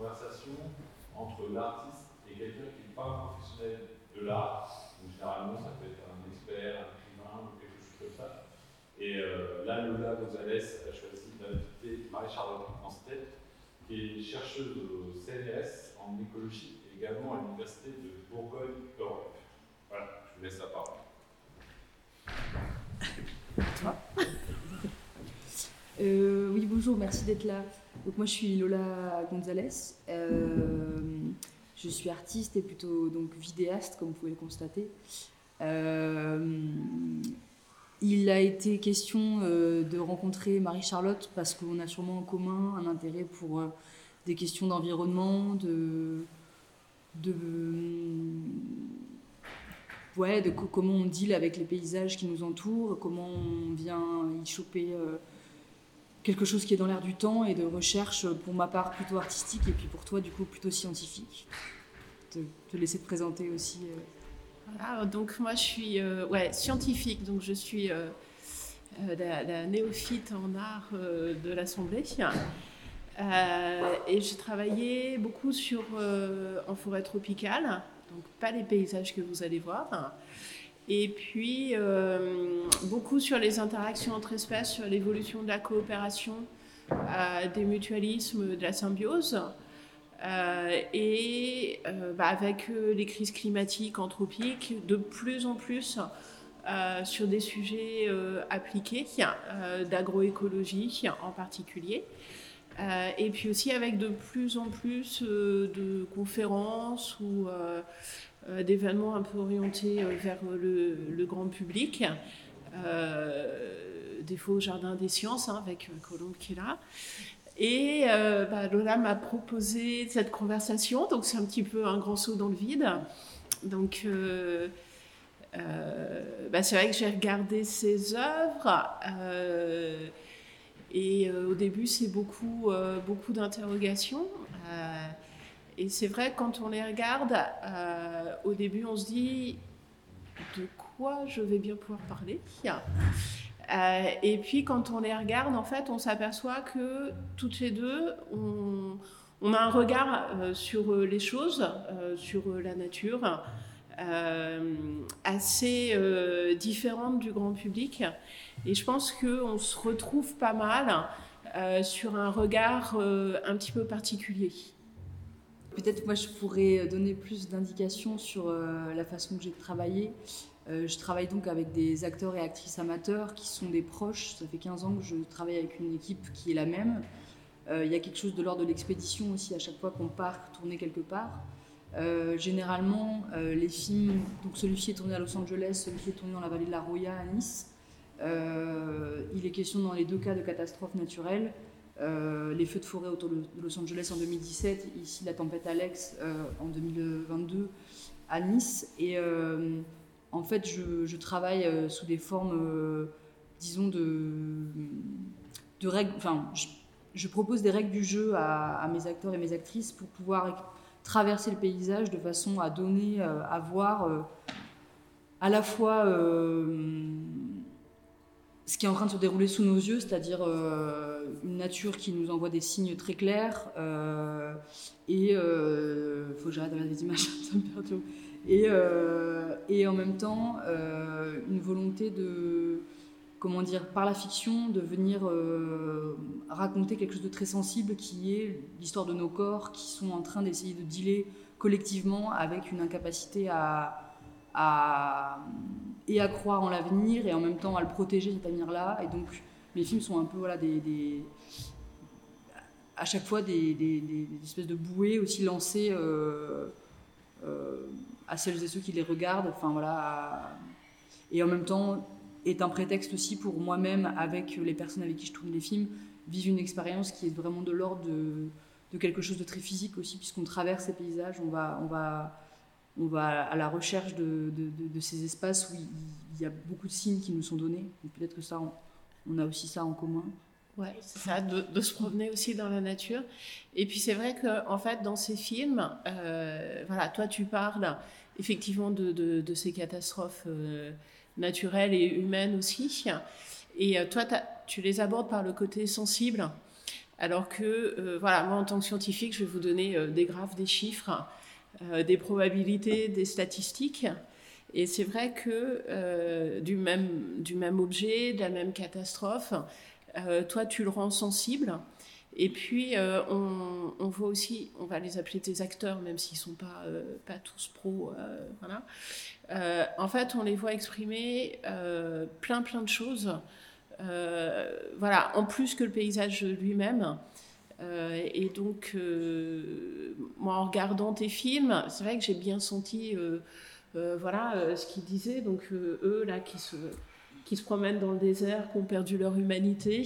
conversation entre l'artiste et quelqu'un qui n'est pas un professionnel de l'art. Donc, généralement, ça peut être un expert, un écrivain ou quelque chose comme ça. Et là, Lola Gonzalez a choisi d'inviter Marie-Charlotte Anstedt, qui est chercheuse au CNRS en écologie et également à l'Université de Bourgogne-Europe. Voilà, je vous laisse la parole. Oui, bonjour, merci d'être là. Donc, moi, je suis Lola Gonzalez. Je suis artiste et plutôt donc, vidéaste, comme vous pouvez le constater. Il a été question de rencontrer Marie-Charlotte parce qu'on a sûrement en commun un intérêt pour des questions d'environnement, de comment on deal avec les paysages qui nous entourent, comment on vient y choper quelque chose qui est dans l'air du temps et de recherche, pour ma part, plutôt artistique et puis pour toi, du coup, plutôt scientifique. Te laisser te présenter aussi. Voilà, donc moi, je suis scientifique, donc je suis la néophyte en art de l'Assemblée. Et j'ai travaillé beaucoup en forêt tropicale, donc pas les paysages que vous allez voir. Et puis, beaucoup sur les interactions entre espèces, sur l'évolution de la coopération, des mutualismes, de la symbiose. Avec les crises climatiques, anthropiques, de plus en plus sur des sujets appliqués, d'agroécologie en particulier. Et puis aussi avec de plus en plus de conférences ou d'événements un peu orientés vers le grand public. Des fois au Jardin des Sciences, avec Colombe qui est là. Et Lola m'a proposé cette conversation, donc c'est un petit peu un grand saut dans le vide. Donc c'est vrai que j'ai regardé ses œuvres. Au début, c'est beaucoup d'interrogations. Et c'est vrai que quand on les regarde, au début, on se dit de quoi je vais bien pouvoir parler. Et puis, quand on les regarde, en fait, on s'aperçoit que toutes les deux, on a un regard sur les choses, sur la nature, assez différente du grand public. Et je pense qu'on se retrouve pas mal sur un regard un petit peu particulier. Peut-être moi je pourrais donner plus d'indications sur la façon que j'ai de travailler. Je travaille donc avec des acteurs et actrices amateurs qui sont des proches. Ça fait 15 ans que je travaille avec une équipe qui est la même. Il y a quelque chose de l'ordre de l'expédition aussi à chaque fois qu'on part tourner quelque part. Généralement, les films, donc celui-ci est tourné à Los Angeles, celui-ci est tourné dans la vallée de la Roya à Nice. Il est question dans les deux cas de catastrophes naturelles. Les feux de forêt autour de Los Angeles en 2017, ici la tempête Alex en 2022 à Nice. Et en fait, je travaille sous des formes, disons, de règles. Enfin, je propose des règles du jeu à mes acteurs et mes actrices pour pouvoir traverser le paysage de façon à donner, à voir à la fois ce qui est en train de se dérouler sous nos yeux, c'est-à-dire une nature qui nous envoie des signes très clairs et faut que j'arrête de regarder des images, ça me perturbe. Et en même temps une volonté de, comment dire, par la fiction, de venir raconter quelque chose de très sensible qui est l'histoire de nos corps qui sont en train d'essayer de dealer collectivement avec une incapacité à croire en l'avenir et en même temps à le protéger, cet avenir-là. Et donc mes films sont un peu à chaque fois des espèces de bouées aussi lancées à celles et ceux qui les regardent. Enfin, voilà, et en même temps est un prétexte aussi pour moi-même, avec les personnes avec qui je tourne les films, vivre une expérience qui est vraiment de l'ordre de quelque chose de très physique aussi, puisqu'on traverse ces paysages, on va à la recherche de ces espaces où il y a beaucoup de signes qui nous sont donnés. Donc peut-être que ça, on a aussi ça en commun. Ouais, c'est ça, de se promener aussi dans la nature. Et puis c'est vrai qu'en fait, dans ces films, voilà, toi tu parles effectivement de ces catastrophes naturelles et humaines aussi. Et toi, tu les abordes par le côté sensible. Alors que, voilà, moi en tant que scientifique, je vais vous donner des graphes, des chiffres, des probabilités, des statistiques. Et c'est vrai que du même objet, de la même catastrophe, toi tu le rends sensible. Et puis on voit aussi, on va les appeler des acteurs, même s'ils ne sont pas tous pros, voilà. En fait, on les voit exprimer plein de choses. Voilà, en plus que le paysage lui-même. Et donc, moi, en regardant tes films, c'est vrai que j'ai bien senti, voilà, ce qu'ils disaient. Donc, eux, là, qui se promènent dans le désert, qui ont perdu leur humanité.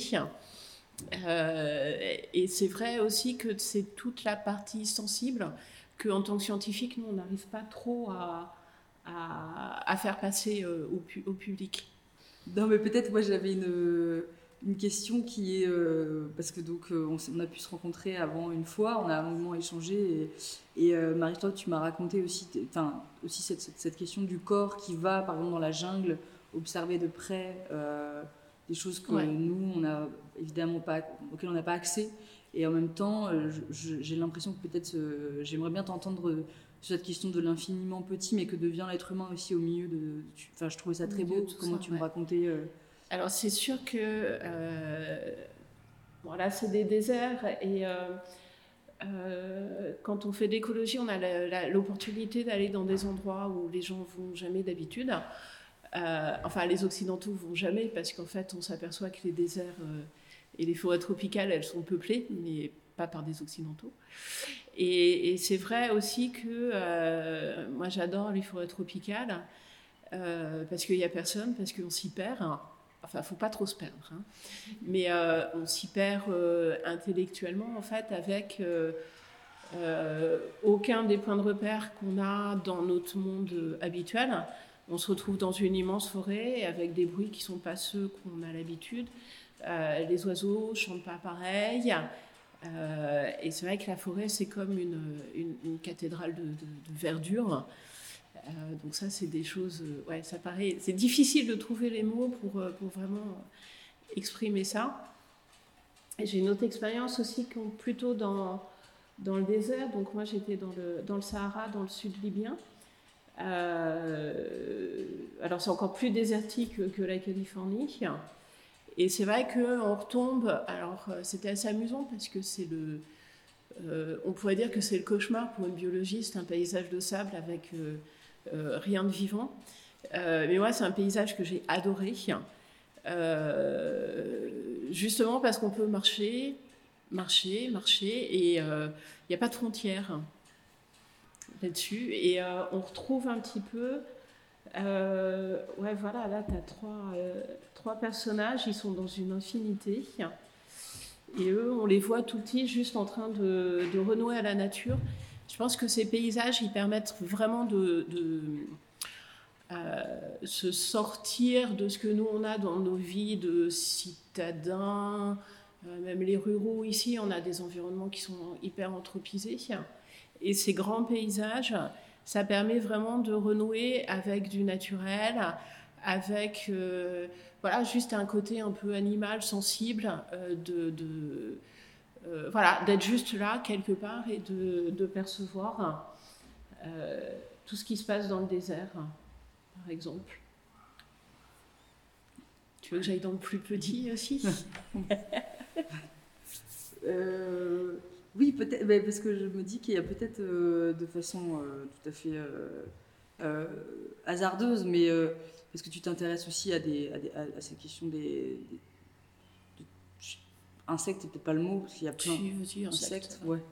Et c'est vrai aussi que c'est toute la partie sensible qu'en tant que scientifique, nous, on n'arrive pas trop à faire passer au public. Non, mais peut-être moi j'avais une question qui est parce que donc on a pu se rencontrer avant une fois, on a longuement échangé et Marie-Claude, tu m'as raconté aussi, aussi cette question du corps qui va par exemple dans la jungle observer de près des choses que nous on a évidemment pas, auxquelles on n'a pas accès, et en même temps j'ai l'impression que peut-être j'aimerais bien t'entendre sur cette question de l'infiniment petit, mais que devient l'être humain aussi au milieu de... Enfin, je trouvais ça très beau, comment tu me racontais... Alors, c'est sûr que... bon, là, c'est des déserts, et quand on fait de l'écologie, on a l'opportunité d'aller dans des endroits où les gens ne vont jamais d'habitude. Enfin, les Occidentaux ne vont jamais, parce qu'en fait, on s'aperçoit que les déserts et les forêts tropicales, elles sont peuplées, mais pas par des Occidentaux. Et c'est vrai aussi que moi j'adore les forêts tropicales parce qu'il n'y a personne, parce qu'on s'y perd. Enfin, il ne faut pas trop se perdre, hein. Mais on s'y perd intellectuellement en fait avec aucun des points de repère qu'on a dans notre monde habituel. On se retrouve dans une immense forêt avec des bruits qui ne sont pas ceux qu'on a l'habitude. Les oiseaux ne chantent pas pareil. Et c'est vrai que la forêt, c'est comme une cathédrale de verdure. Donc ça, c'est des choses... ouais, ça paraît... C'est difficile de trouver les mots pour vraiment exprimer ça. Et j'ai une autre expérience aussi plutôt dans le désert. Donc moi, j'étais dans le Sahara, dans le sud libyen. Alors c'est encore plus désertique que la Californie. Et c'est vrai qu'on retombe, alors c'était assez amusant parce que c'est on pourrait dire que c'est le cauchemar pour une biologiste, un paysage de sable avec rien de vivant. Mais moi, c'est un paysage que j'ai adoré, justement parce qu'on peut marcher, et il n'y a pas de frontières là-dessus. Et on retrouve un petit peu... ouais, voilà, là, tu as trois personnages, ils sont dans une infinité. Et eux, on les voit tout petits, juste en train de renouer à la nature. Je pense que ces paysages, ils permettent vraiment de se sortir de ce que nous, on a dans nos vies de citadins. Même les ruraux, ici, on a des environnements qui sont hyper anthropisés. Et ces grands paysages... ça permet vraiment de renouer avec du naturel, avec voilà, juste un côté un peu animal, sensible, voilà, d'être juste là, quelque part, et de percevoir tout ce qui se passe dans le désert, par exemple. Tu veux que j'aille dans le plus petit aussi? Oui, peut-être, parce que je me dis qu'il y a peut-être de façon tout à fait hasardeuse, mais parce que tu t'intéresses aussi à ces questions des insectes, c'est peut-être pas le mot, parce qu'il y a plein d'insectes. Ouais.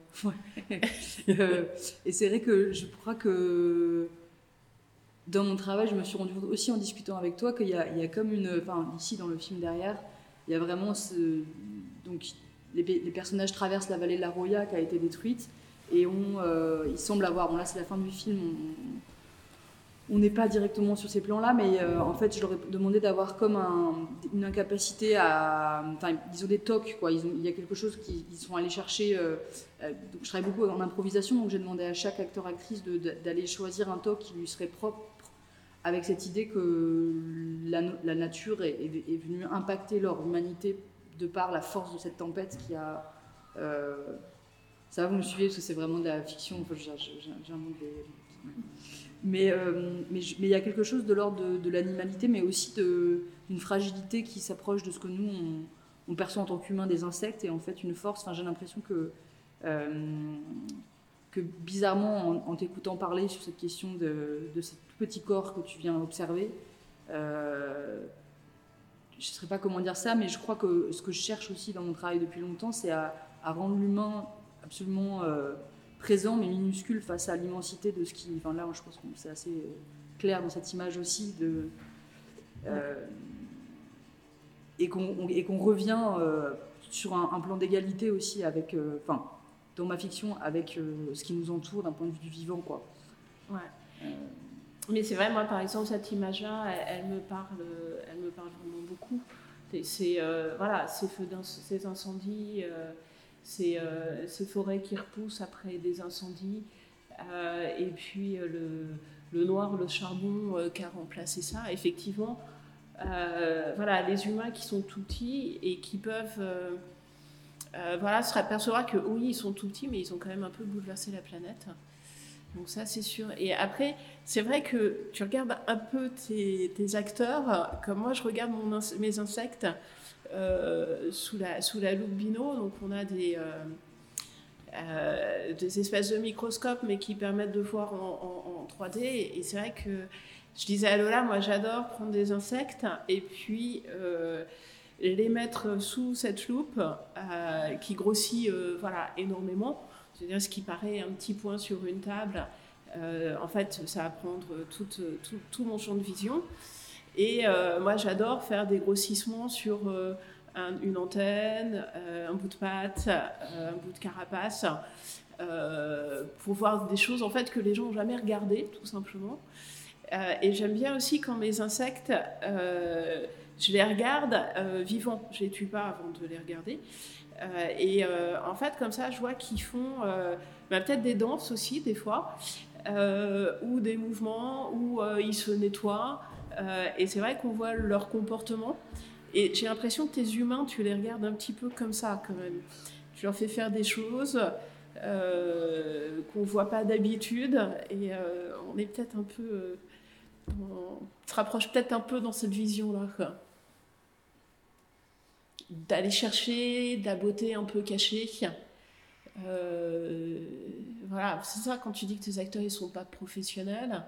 Et c'est vrai que je crois que dans mon travail, je me suis rendu compte aussi en discutant avec toi qu'il y a comme enfin, ici dans le film derrière, il y a vraiment donc, les personnages traversent la vallée de la Roya qui a été détruite et ils semblent avoir... Bon là c'est la fin du film, on n'est pas directement sur ces plans-là, mais en fait je leur ai demandé d'avoir comme une incapacité à... Enfin, ils ont des tocs, quoi. Il y a quelque chose qu'ils sont allés chercher. Donc, je travaille beaucoup en improvisation, donc j'ai demandé à chaque acteur-actrice d'aller choisir un toc qui lui serait propre, avec cette idée que la nature est venue impacter leur humanité de par la force de cette tempête qui a Ça va, vous me suivez parce que c'est vraiment de la fiction. Enfin, j'invente des... Mais il y a quelque chose de l'ordre de l'animalité, mais aussi d'une fragilité qui s'approche de ce que nous, on perçoit en tant qu'humains des insectes, et en fait une force. Enfin, j'ai l'impression que bizarrement, en t'écoutant parler sur cette question de ce tout petit corps que tu viens observer, je ne sais pas comment dire ça, mais je crois que ce que je cherche aussi dans mon travail depuis longtemps, c'est à rendre l'humain absolument présent, mais minuscule face à l'immensité de ce qui... Enfin là, je pense que c'est assez clair dans cette image aussi, et qu'on revient sur un plan d'égalité aussi avec... dans ma fiction, avec ce qui nous entoure d'un point de vue du vivant, quoi. Ouais. Mais c'est vrai, moi, par exemple, cette image-là, elle me parle vraiment beaucoup. Voilà, ces incendies, ces forêts qui repoussent après des incendies, et puis le noir, le charbon qui a remplacé ça. Effectivement, voilà, les humains qui sont tout petits et qui peuvent se apercevoir que oui, ils sont tout petits, mais ils ont quand même un peu bouleversé la planète. Donc ça, c'est sûr. Et après, c'est vrai que tu regardes un peu tes acteurs, comme moi, je regarde mes insectes sous la loupe Bino. Donc on a des espèces de microscopes, mais qui permettent de voir en 3D. Et c'est vrai que je disais à Lola, moi, j'adore prendre des insectes et puis les mettre sous cette loupe qui grossit énormément. C'est-à-dire ce qui paraît un petit point sur une table, en fait, ça va prendre tout mon champ de vision. Et moi, j'adore faire des grossissements sur une antenne, un bout de patte, un bout de carapace, pour voir des choses en fait que les gens n'ont jamais regardées, tout simplement. Et j'aime bien aussi quand mes insectes, je les regarde vivants. Je les tue pas avant de les regarder. En fait, comme ça, je vois qu'ils font peut-être des danses aussi, des fois, ou des mouvements, où ils se nettoient. Et c'est vrai qu'on voit leur comportement. Et j'ai l'impression que tes humains, tu les regardes un petit peu comme ça, quand même. Tu leur fais faire des choses qu'on ne voit pas d'habitude. Et on est peut-être un peu... on se rapproche peut-être un peu dans cette vision-là, quoi. D'aller chercher de la beauté un peu cachée. Voilà, c'est ça quand tu dis que tes acteurs ils sont pas professionnels.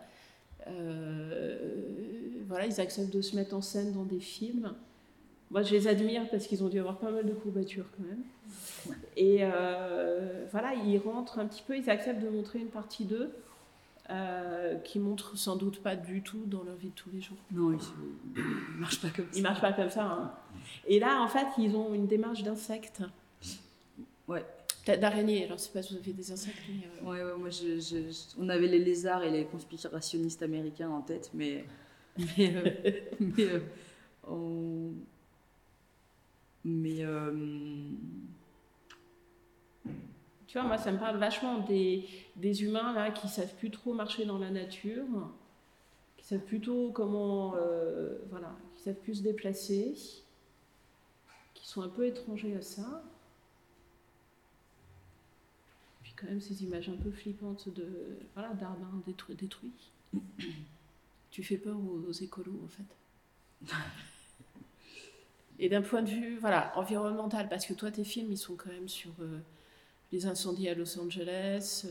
Voilà, ils acceptent de se mettre en scène dans des films. Moi, je les admire parce qu'ils ont dû avoir pas mal de courbatures quand même. Et voilà, ils rentrent un petit peu, ils acceptent de montrer une partie d'eux qui montrent sans doute pas du tout dans leur vie de tous les jours. Non, ils marchent pas comme ça. Ils marchent pas comme ça. Hein. Et là, en fait, ils ont une démarche d'insectes. Ouais. Peut-être d'araignées. Alors, je sais pas si vous avez des insectes. Mais Ouais, moi, on avait les lézards et les conspirationnistes américains en tête, mais tu vois, moi, ça me parle vachement des humains là qui savent plus trop marcher dans la nature, qui savent plutôt comment, qui savent plus se déplacer, qui sont un peu étrangers à ça. Puis quand même ces images un peu flippantes d'arbres détruits. Tu fais peur aux écolos en fait. Et d'un point de vue environnemental, parce que toi tes films ils sont quand même sur les incendies à Los Angeles,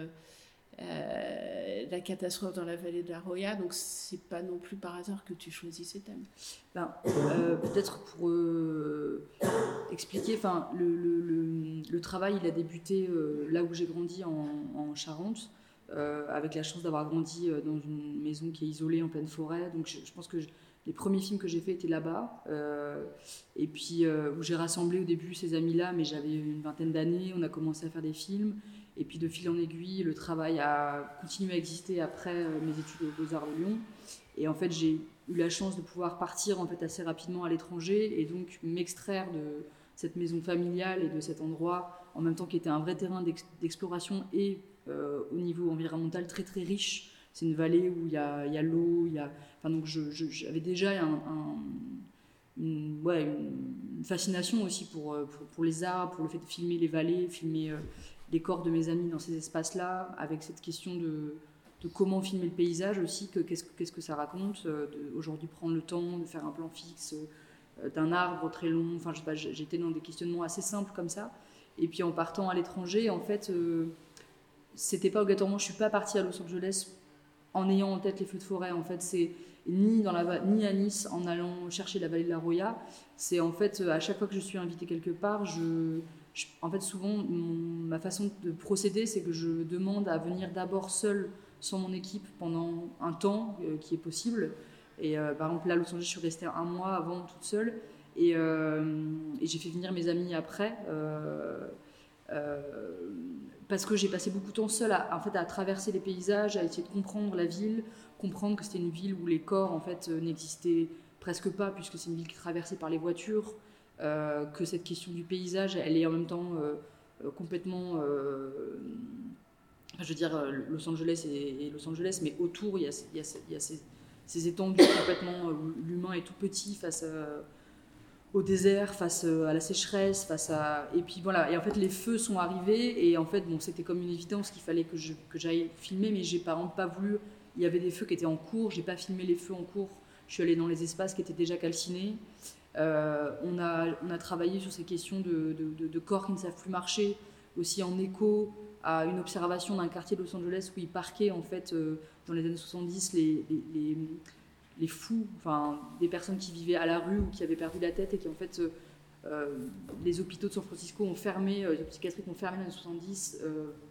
la catastrophe dans la vallée de la Roya, donc c'est pas non plus par hasard que tu choisis ces thèmes. Peut-être pour expliquer, le travail il a débuté là où j'ai grandi en Charente, avec la chance d'avoir grandi dans une maison qui est isolée en pleine forêt, donc je pense que les premiers films que j'ai faits étaient là-bas, et puis où j'ai rassemblé au début ces amis-là, mais j'avais une vingtaine d'années, on a commencé à faire des films, et puis de fil en aiguille, le travail a continué à exister après mes études aux Beaux-Arts de Lyon, et en fait j'ai eu la chance de pouvoir partir en fait assez rapidement à l'étranger, et donc m'extraire de cette maison familiale et de cet endroit, en même temps qui était un vrai terrain d'exploration, et au niveau environnemental très très riche. C'est une vallée où il y a l'eau, donc j'avais déjà une une fascination aussi pour les arts, pour le fait de filmer les vallées, filmer les corps de mes amis dans ces espaces-là, avec cette question de comment filmer le paysage aussi, qu'est-ce que ça raconte, aujourd'hui prendre le temps de faire un plan fixe d'un arbre très long, enfin je sais pas, j'étais dans des questionnements assez simples comme ça, et puis en partant à l'étranger, en fait, c'était pas obligatoirement, je suis pas partie à Los Angeles en ayant en tête les feux de forêt, en fait c'est ni à Nice en allant chercher la vallée de la Roya, c'est en fait à chaque fois que je suis invitée quelque part, en fait souvent ma façon de procéder c'est que je demande à venir d'abord seule sans mon équipe pendant un temps qui est possible. Et par exemple, là, à Los Angeles, je suis restée un mois avant toute seule. Et j'ai fait venir mes amis après. Parce que j'ai passé beaucoup de temps seule en fait, à traverser les paysages, à essayer de comprendre la ville, comprendre que c'était une ville où les corps en fait, n'existaient presque pas, puisque c'est une ville qui est traversée par les voitures, que cette question du paysage, elle est en même temps complètement... je veux dire, Los Angeles et Los Angeles, mais autour, il y a ces étendues complètement où l'humain est tout petit face au désert, face à la sécheresse, et puis voilà. Et en fait, les feux sont arrivés, et en fait, bon, c'était comme une évidence qu'il fallait que j'aille filmer, mais j'ai par exemple pas voulu. Il y avait des feux qui étaient en cours, j'ai pas filmé les feux en cours. Je suis allée dans les espaces qui étaient déjà calcinés. On a travaillé sur ces questions de corps qui ne savent plus marcher, aussi en écho à une observation d'un quartier de Los Angeles où ils parquaient en fait dans les années 70 les fous, enfin des personnes qui vivaient à la rue ou qui avaient perdu la tête et qui en fait les hôpitaux de San Francisco ont fermé, les psychiatriques ont fermé dans les années 70.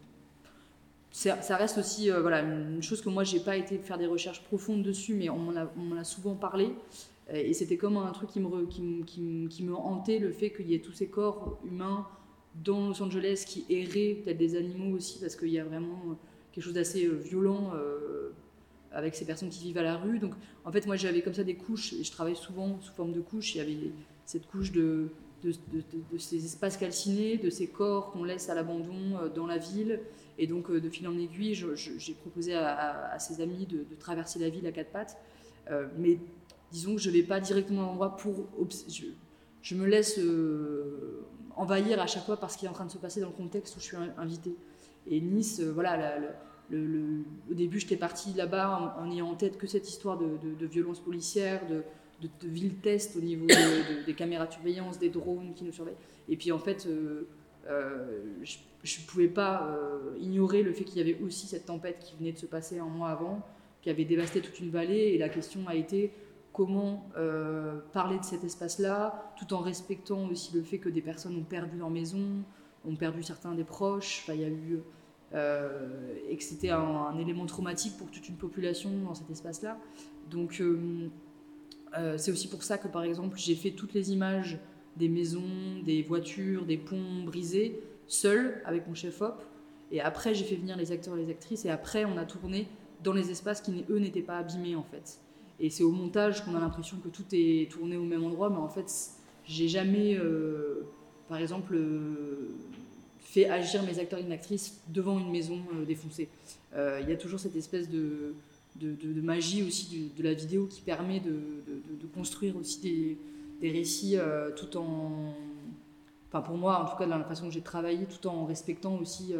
Ça reste aussi voilà, une chose que moi j'ai pas été faire des recherches profondes dessus, mais on m'en a souvent parlé. Et c'était comme un truc qui me hantait, le fait qu'il y ait tous ces corps humains dans Los Angeles qui erraient, peut-être des animaux aussi, parce qu'il y a vraiment quelque chose d'assez violent avec ces personnes qui vivent à la rue. Donc en fait, moi j'avais comme ça des couches, et je travaille souvent sous forme de couches. Il y avait cette couche de ces espaces calcinés, de ces corps qu'on laisse à l'abandon dans la ville. Et donc de fil en aiguille, j'ai proposé à ces amis de traverser la ville à quatre pattes. Mais disons que je ne vais pas directement à l'endroit je me laisse envahir à chaque fois par ce qui est en train de se passer dans le contexte où je suis invitée. Et Nice, voilà, au début, j'étais partie là-bas en ayant en tête que cette histoire de violence policière, de ville test au niveau des caméras de surveillance, des drones qui nous surveillent. Et puis en fait, je ne pouvais pas ignorer le fait qu'il y avait aussi cette tempête qui venait de se passer un mois avant, qui avait dévasté toute une vallée. Et la question a été comment parler de cet espace-là, tout en respectant aussi le fait que des personnes ont perdu leur maison, ont perdu certains des proches. Enfin, il y a eu... et que c'était un élément traumatique pour toute une population dans cet espace-là. Donc c'est aussi pour ça que par exemple j'ai fait toutes les images des maisons, des voitures, des ponts brisés, seule avec mon chef-op, et après j'ai fait venir les acteurs et les actrices, et après on a tourné dans les espaces qui eux n'étaient pas abîmés en fait. Et c'est au montage qu'on a l'impression que tout est tourné au même endroit, mais en fait j'ai jamais par exemple fait agir mes acteurs et mes actrices devant une maison défoncée. Il y a toujours cette espèce de magie aussi de la vidéo qui permet de construire aussi des récits tout en... Enfin pour moi, en tout cas, dans la façon que j'ai travaillé, tout en respectant aussi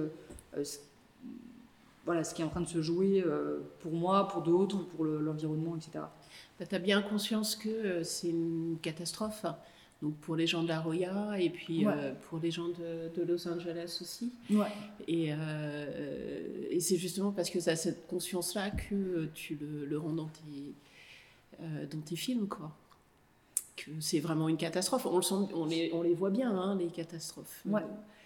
voilà, ce qui est en train de se jouer pour moi, pour d'autres, pour l'environnement, etc. Tu as bien conscience que c'est une catastrophe, donc pour les gens de la Roya et puis pour les gens de Los Angeles aussi. Ouais. Et c'est justement parce que tu as cette conscience-là que tu le rends dans tes films, quoi. Que c'est vraiment une catastrophe. On les voit bien, hein, les catastrophes. Ouais.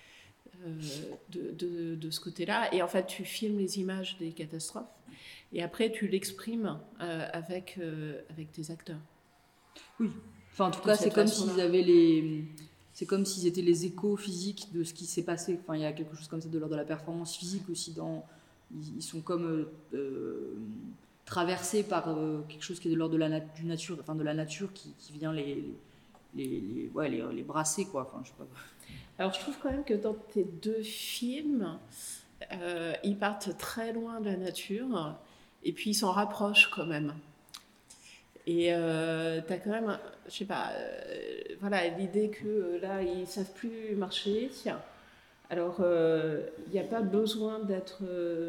De ce côté-là. Et en fait, tu filmes les images des catastrophes et après, tu l'exprimes avec tes acteurs. Oui. Enfin, en tout cas, c'est comme s'ils avaient c'est comme s'ils étaient les échos physiques de ce qui s'est passé. Enfin, il y a quelque chose comme ça de l'ordre de la performance physique aussi. Ils sont comme traversés par quelque chose qui est de l'ordre de du nature, enfin de la nature qui vient les brasser, quoi. Enfin, je sais pas. Alors, je trouve quand même que dans tes deux films, ils partent très loin de la nature et puis ils s'en rapprochent quand même. Et tu as quand même, je sais pas, voilà, l'idée que là, ils savent plus marcher. Alors, il n'y a pas besoin d'être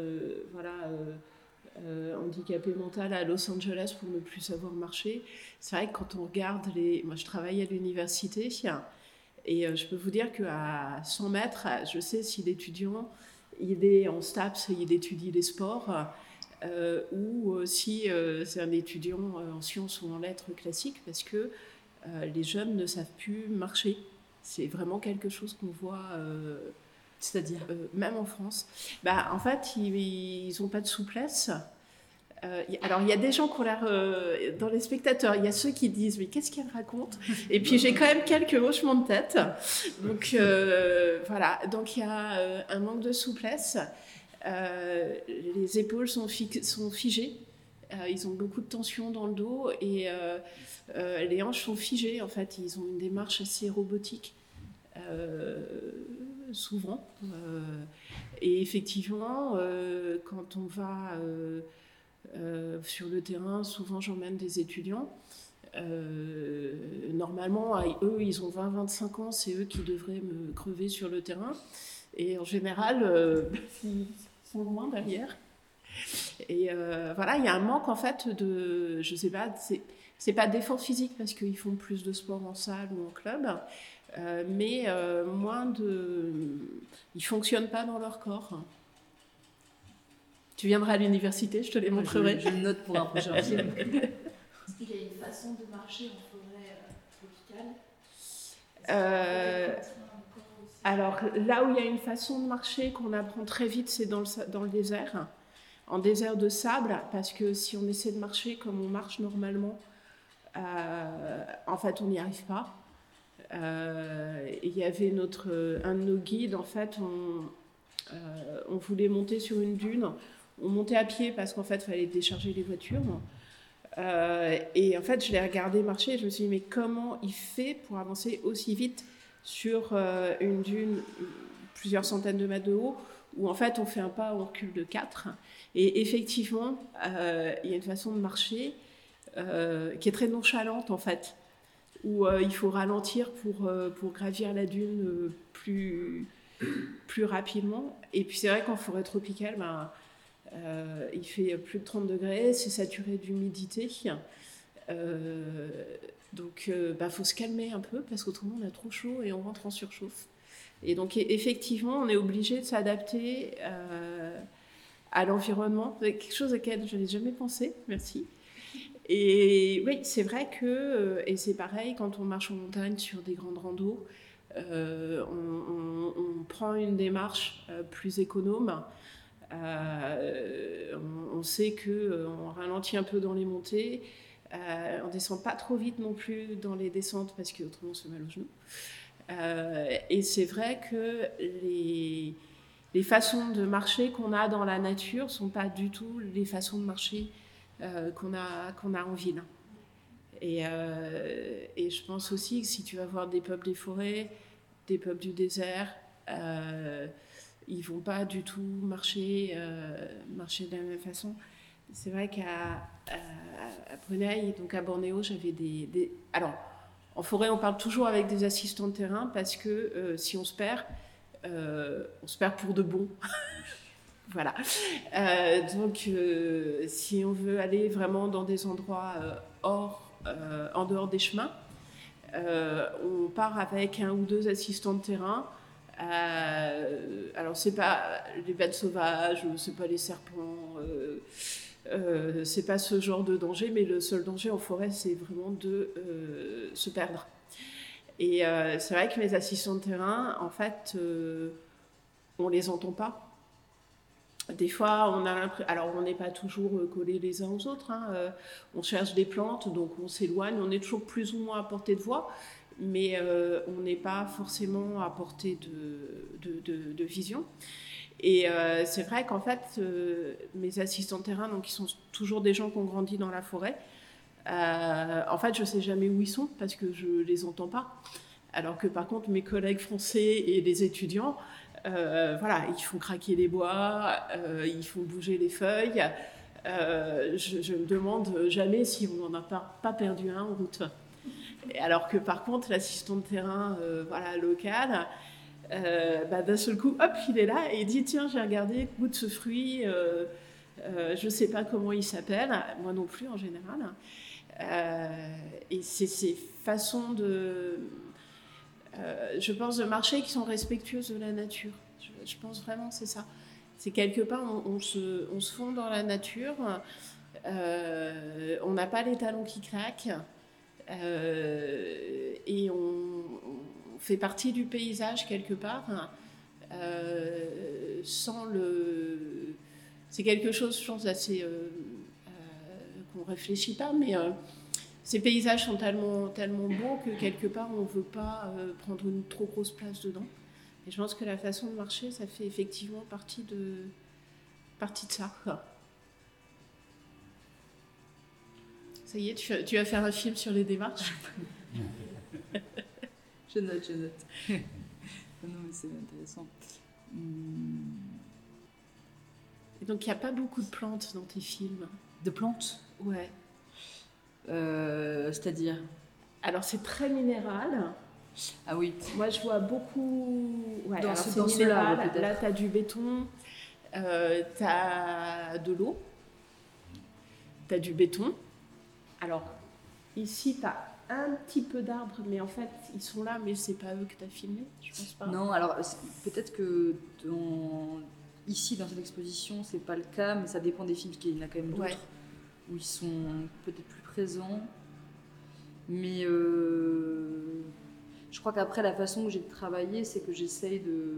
handicapé mental à Los Angeles pour ne plus savoir marcher. C'est vrai que quand on regarde moi, je travaille à l'université, et je peux vous dire qu'à 100 mètres, je sais si l'étudiant il est en STAPS, il étudie les sports, ou si c'est un étudiant en sciences ou en lettres classiques, parce que les jeunes ne savent plus marcher. C'est vraiment quelque chose qu'on voit, C'est-à-dire même en France. En fait, ils n'ont pas de souplesse. Alors, il y a des gens qui ont l'air, dans les spectateurs, il y a ceux qui disent « mais qu'est-ce qu'elle raconte ?» Et puis, j'ai quand même quelques hochements de tête. Donc, voilà. Donc, il y a un manque de souplesse. Les épaules sont figées. Ils ont beaucoup de tension dans le dos. Et les hanches sont figées. En fait, ils ont une démarche assez robotique. Souvent. Et effectivement, quand on va... sur le terrain, souvent j'emmène des étudiants. Normalement, eux, ils ont 20-25 ans, c'est eux qui devraient me crever sur le terrain. Et en général, ils sont loin derrière. Et voilà, il y a un manque en fait de, je sais pas, c'est pas d'effort physique parce qu'ils font plus de sport en salle ou en club, mais moins de, ils fonctionnent pas dans leur corps. Tu viendras à l'université, je te les montrerai. Je note pour un prochain film. Est-ce qu'il y a une façon de marcher en forêt tropicale Alors, là où il y a une façon de marcher qu'on apprend très vite, c'est dans le désert, en désert de sable, parce que si on essaie de marcher comme on marche normalement, en fait, on n'y arrive pas. Il y avait un de nos guides, en fait, on voulait monter sur une dune. On montait à pied parce qu'en fait, il fallait décharger les voitures. Et en fait, je l'ai regardé marcher et je me suis dit, mais comment il fait pour avancer aussi vite sur une dune plusieurs centaines de mètres de haut, où en fait, on fait un pas, on recule de 4. Et effectivement, il y a une façon de marcher qui est très nonchalante, en fait, où il faut ralentir pour gravir la dune plus rapidement. Et puis, c'est vrai qu'en forêt tropicale, il fait plus de 30 degrés, c'est saturé d'humidité. Donc, faut se calmer un peu parce qu'autrement, on a trop chaud et on rentre en surchauffe. Et donc, effectivement, on est obligé de s'adapter à l'environnement. C'est quelque chose auquel je n'avais jamais pensé. Merci. Et oui, c'est vrai que, et c'est pareil, quand on marche en montagne sur des grandes randos, on prend une démarche plus économe. On sait qu'on ralentit un peu dans les montées, on descend pas trop vite non plus dans les descentes parce qu'autrement on se met mal aux genoux. Et c'est vrai que les façons de marcher qu'on a dans la nature sont pas du tout les façons de marcher qu'on a en ville. Et je pense aussi que si tu vas voir des peuples des forêts, des peuples du désert, ils vont pas du tout marcher de la même façon. C'est vrai qu'à Brunei, donc à Bornéo, j'avais alors, en forêt, on parle toujours avec des assistants de terrain parce que si on se perd pour de bon. Voilà. Donc, si on veut aller vraiment dans des endroits en dehors des chemins, on part avec 1 ou 2 assistants de terrain. Alors c'est pas les bêtes sauvages, c'est pas les serpents, c'est pas ce genre de danger, mais le seul danger en forêt c'est vraiment de se perdre. Et c'est vrai que mes assistants de terrain, en fait, on les entend pas. Des fois, on a l'impression. Alors, on n'est pas toujours collés les uns aux autres. On cherche des plantes, donc on s'éloigne. On est toujours plus ou moins à portée de voix, mais on n'est pas forcément à portée de vision. Et c'est vrai qu'en fait, mes assistants de terrain, donc, ils sont toujours des gens qui ont grandi dans la forêt. En fait, je ne sais jamais où ils sont parce que je ne les entends pas. Alors que par contre, mes collègues français et les étudiants, voilà, ils font craquer les bois, ils font bouger les feuilles. je me demande jamais si on n'en a pas perdu un en route. Et alors que par contre, l'assistant de terrain local, d'un seul coup, hop, il est là et il dit tiens, j'ai regardé, goûte ce fruit, je ne sais pas comment il s'appelle, moi non plus en général. Et c'est ces façons je pense, de marcher qui sont respectueuses de la nature. Je pense vraiment que c'est ça. C'est quelque part, on se fond dans la nature, on n'a pas les talons qui claquent, et on fait partie du paysage quelque part, sans le... C'est quelque chose, je pense, assez... qu'on ne réfléchit pas, mais ces paysages sont tellement, tellement beaux que quelque part, on ne veut pas prendre une trop grosse place dedans. Et je pense que la façon de marcher, ça fait effectivement partie de ça, quoi. Ça y est, tu vas faire un film sur les démarches. Je note. Non, mais c'est intéressant. Et donc, il n'y a pas beaucoup de plantes dans tes films. De plantes ? Ouais. C'est-à-dire ? Alors, c'est très minéral. Ah oui. Moi, je vois beaucoup... Ouais, dans alors ce minéral. Là, peut-être. Tu as du béton, tu as de l'eau, tu as du béton. Alors, ici, tu as un petit peu d'arbres, mais en fait, ils sont là, mais c'est pas eux que tu as filmé, je pense pas. Non, alors, peut-être que ici, dans cette exposition, c'est pas le cas, mais ça dépend des films, parce qu'il y en a quand même d'autres où ils sont peut-être plus présents. Mais je crois qu'après, la façon que j'ai de travailler, c'est que j'essaye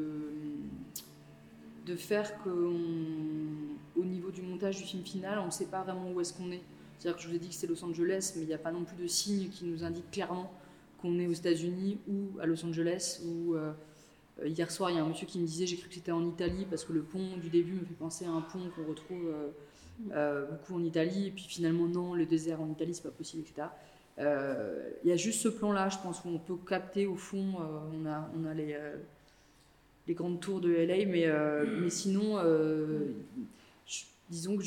de faire qu'au niveau du montage du film final, on ne sait pas vraiment où est-ce qu'on est. C'est-à-dire que je vous ai dit que c'est Los Angeles, mais il n'y a pas non plus de signe qui nous indique clairement qu'on est aux États-Unis ou à Los Angeles. Hier soir, il y a un monsieur qui me disait j'ai cru que c'était en Italie parce que le pont du début me fait penser à un pont qu'on retrouve beaucoup en Italie. Et puis finalement, non, le désert en Italie, c'est pas possible, etc. Il y a juste ce plan-là, je pense, où on peut capter au fond, on a les grandes tours de LA, mais sinon, disons que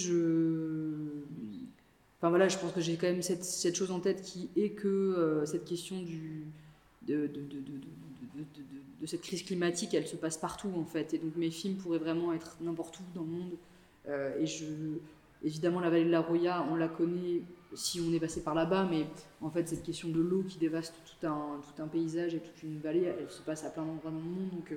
enfin voilà, je pense que j'ai quand même cette chose en tête qui est que cette question de cette crise climatique, elle se passe partout en fait, et donc mes films pourraient vraiment être n'importe où dans le monde. Évidemment, la vallée de la Roya, on la connaît si on est passé par là-bas, mais en fait, cette question de l'eau qui dévaste tout un paysage et toute une vallée, elle se passe à plein d'endroits dans le monde. Donc,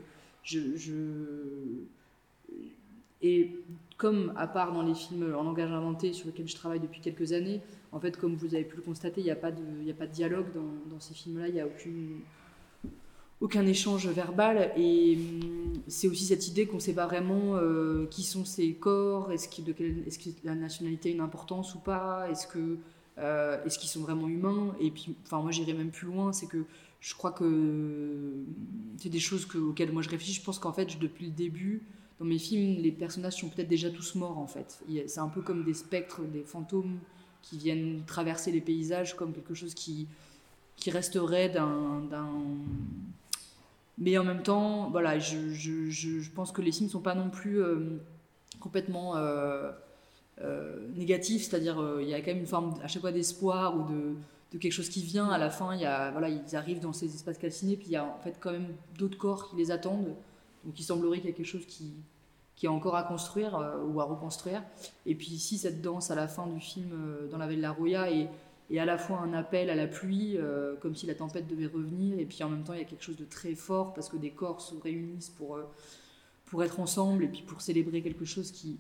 et comme, à part dans les films en langage inventé sur lesquels je travaille depuis quelques années, en fait, comme vous avez pu le constater, il n'y a pas de dialogue dans ces films-là, il n'y a aucun échange verbal, et c'est aussi cette idée qu'on ne sait pas vraiment qui sont ces corps, est-ce que la nationalité a une importance ou pas, est-ce qu'ils sont vraiment humains, et puis moi j'irais même plus loin, c'est que je crois que c'est des choses auxquelles moi je réfléchis. Je pense qu'en fait depuis le début dans mes films les personnages sont peut-être déjà tous morts en fait, c'est un peu comme des spectres, des fantômes qui viennent traverser les paysages comme quelque chose qui resterait d'un... Mais en même temps, voilà, je pense que les films ne sont pas non plus complètement négatifs, c'est-à-dire il y a quand même une forme à chaque fois d'espoir ou de quelque chose qui vient. À la fin, ils arrivent dans ces espaces calcinés, puis il y a en fait quand même d'autres corps qui les attendent. Donc il semblerait qu'il y a quelque chose qui est encore à construire ou à reconstruire. Et puis ici, cette danse à la fin du film dans la vallée de la Roya et à la fois un appel à la pluie, comme si la tempête devait revenir, et puis en même temps il y a quelque chose de très fort parce que des corps se réunissent pour être ensemble et puis pour célébrer quelque chose qui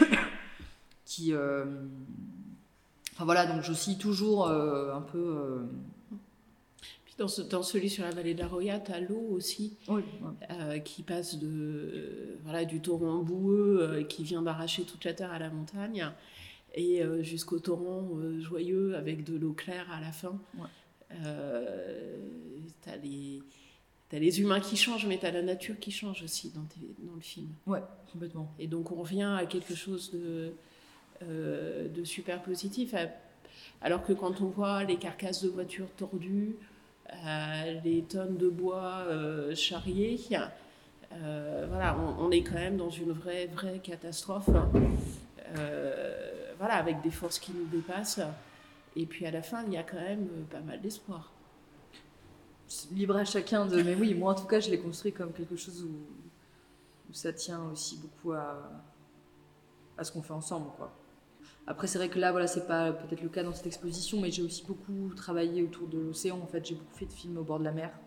enfin voilà, donc j'oscille toujours un peu puis dans celui sur la vallée de la Roya, tu as l'eau aussi, oui, qui passe du torrent boueux qui vient d'arracher toute la terre à la montagne et jusqu'au torrent joyeux avec de l'eau claire à la fin. Ouais. T'as les humains qui changent, mais t'as la nature qui change aussi dans le film. Ouais, complètement. Et donc on revient à quelque chose de super positif, alors que quand on voit les carcasses de voitures tordues, les tonnes de bois charriées, voilà, on est quand même dans une vraie catastrophe. voilà, avec des forces qui nous dépassent. Et puis à la fin, il y a quand même pas mal d'espoir. C'est libre à chacun de. Mais oui, moi en tout cas, je l'ai construit comme quelque chose où ça tient aussi beaucoup à ce qu'on fait ensemble, quoi. Après, c'est vrai que là, voilà, c'est pas peut-être le cas dans cette exposition, mais j'ai aussi beaucoup travaillé autour de l'océan. En fait, j'ai beaucoup fait de films au bord de la mer.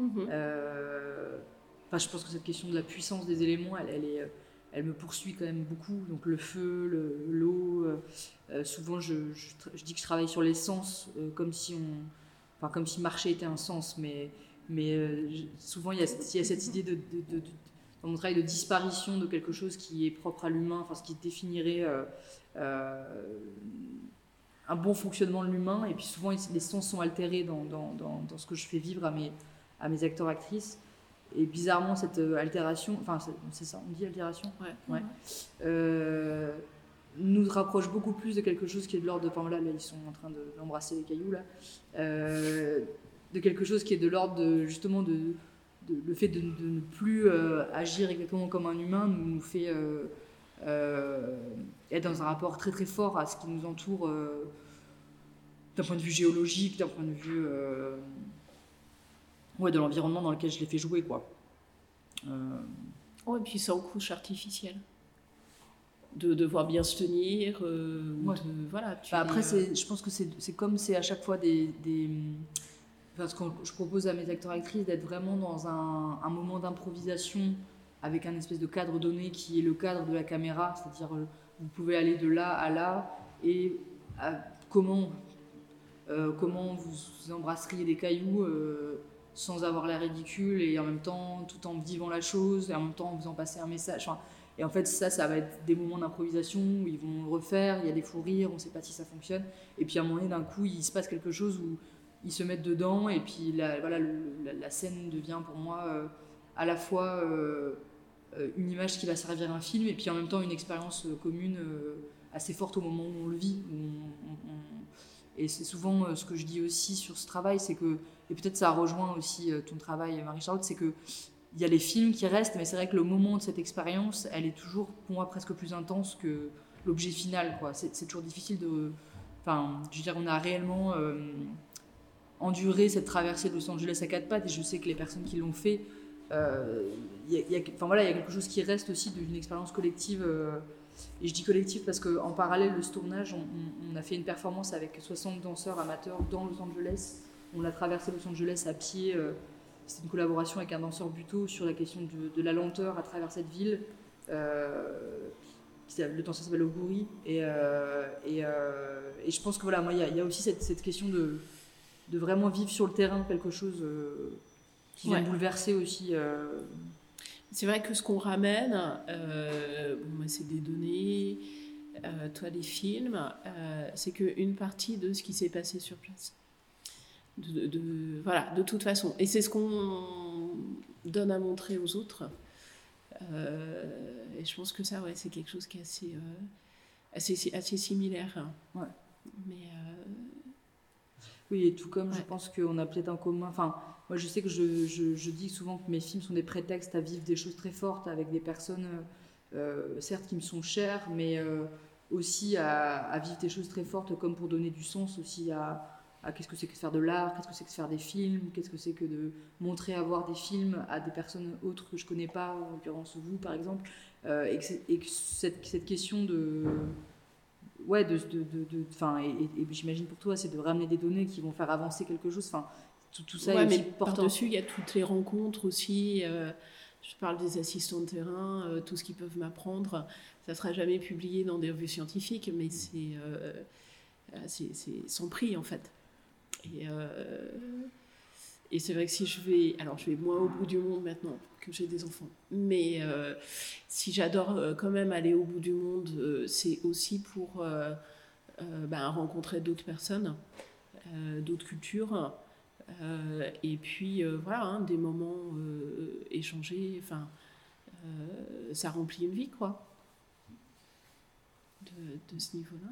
Enfin, je pense que cette question de la puissance des éléments, elle me poursuit quand même beaucoup. Donc le feu, l'eau. Souvent, je dis que je travaille sur les sens, comme si marcher était un sens. Mais souvent, il y a cette idée dans mon travail de disparition de quelque chose qui est propre à l'humain, enfin ce qui définirait un bon fonctionnement de l'humain. Et puis souvent, les sens sont altérés dans ce que je fais vivre à mes acteurs actrices. Et bizarrement, cette altération, enfin c'est ça, on dit altération, Ouais. nous rapproche beaucoup plus de quelque chose qui est de l'ordre de, enfin là ils sont en train d'embrasser les cailloux là, de quelque chose qui est de l'ordre de justement de le fait de ne plus agir exactement comme un humain nous fait être dans un rapport très très fort à ce qui nous entoure, d'un point de vue géologique, d'un point de vue de l'environnement dans lequel je les fais jouer, quoi. Ouais, et puis sans couche artificielle. De devoir bien se tenir. Voilà, après, je pense que c'est comme c'est à chaque fois enfin, ce que je propose à mes acteurs-actrices, d'être vraiment dans un moment d'improvisation avec un espèce de cadre donné qui est le cadre de la caméra, c'est-à-dire vous pouvez aller de là à là et comment vous embrasseriez des cailloux sans avoir l'air ridicule et en même temps tout en vivant la chose et en même temps en faisant passer un message. Enfin, et en fait ça va être des moments d'improvisation où ils vont le refaire, il y a des fous rires, on ne sait pas si ça fonctionne, et puis à un moment donné d'un coup il se passe quelque chose où ils se mettent dedans et puis la scène devient pour moi à la fois une image qui va servir un film et puis en même temps une expérience commune assez forte au moment où on le vit. Et c'est souvent ce que je dis aussi sur ce travail, c'est que, et peut-être ça rejoint aussi ton travail Marie-Charlotte, c'est que il y a les films qui restent, mais c'est vrai que le moment de cette expérience, elle est toujours pour moi presque plus intense que l'objet final, quoi. C'est toujours difficile de... Enfin, je veux dire, on a réellement enduré cette traversée de Los Angeles à quatre pattes, et je sais que les personnes qui l'ont fait, il y a quelque chose qui reste aussi d'une expérience collective. Et je dis collective parce qu'en parallèle de ce tournage, on a fait une performance avec 60 danseurs amateurs dans Los Angeles. On a traversé Los Angeles à pied. C'était une collaboration avec un danseur buto sur la question de la lenteur à travers cette ville. Le danseur s'appelle Oguri. Et je pense que voilà, moi, il y a aussi cette question de vraiment vivre sur le terrain quelque chose qui vient bouleverser aussi. C'est vrai que ce qu'on ramène, moi c'est des données, toi des films, c'est qu'une partie de ce qui s'est passé sur place. Voilà, de toute façon. Et c'est ce qu'on donne à montrer aux autres. Et je pense que ça, c'est quelque chose qui est assez similaire. Ouais. Mais oui, et tout comme je pense qu'on a peut-être en commun... Enfin, moi, je sais que je dis souvent que mes films sont des prétextes à vivre des choses très fortes avec des personnes, certes, qui me sont chères, mais aussi à vivre des choses très fortes comme pour donner du sens aussi à qu'est-ce que c'est que de faire de l'art, qu'est-ce que c'est que de faire des films, qu'est-ce que c'est que de montrer à voir des films à des personnes autres que je connais pas, en l'occurrence vous par exemple, et que cette question de... Ouais, et j'imagine pour toi, c'est de ramener des données qui vont faire avancer quelque chose. Enfin, tout ça est aussi mais par-dessus, il y a toutes les rencontres aussi. Je parle des assistants de terrain, tout ce qu'ils peuvent m'apprendre. Ça ne sera jamais publié dans des revues scientifiques, mais c'est sans prix en fait. Et c'est vrai que si je vais moins au bout du monde maintenant que j'ai des enfants, mais si j'adore quand même aller au bout du monde, c'est aussi pour rencontrer d'autres personnes, d'autres cultures, et puis des moments échangés. Enfin, ça remplit une vie, quoi, de ce niveau-là.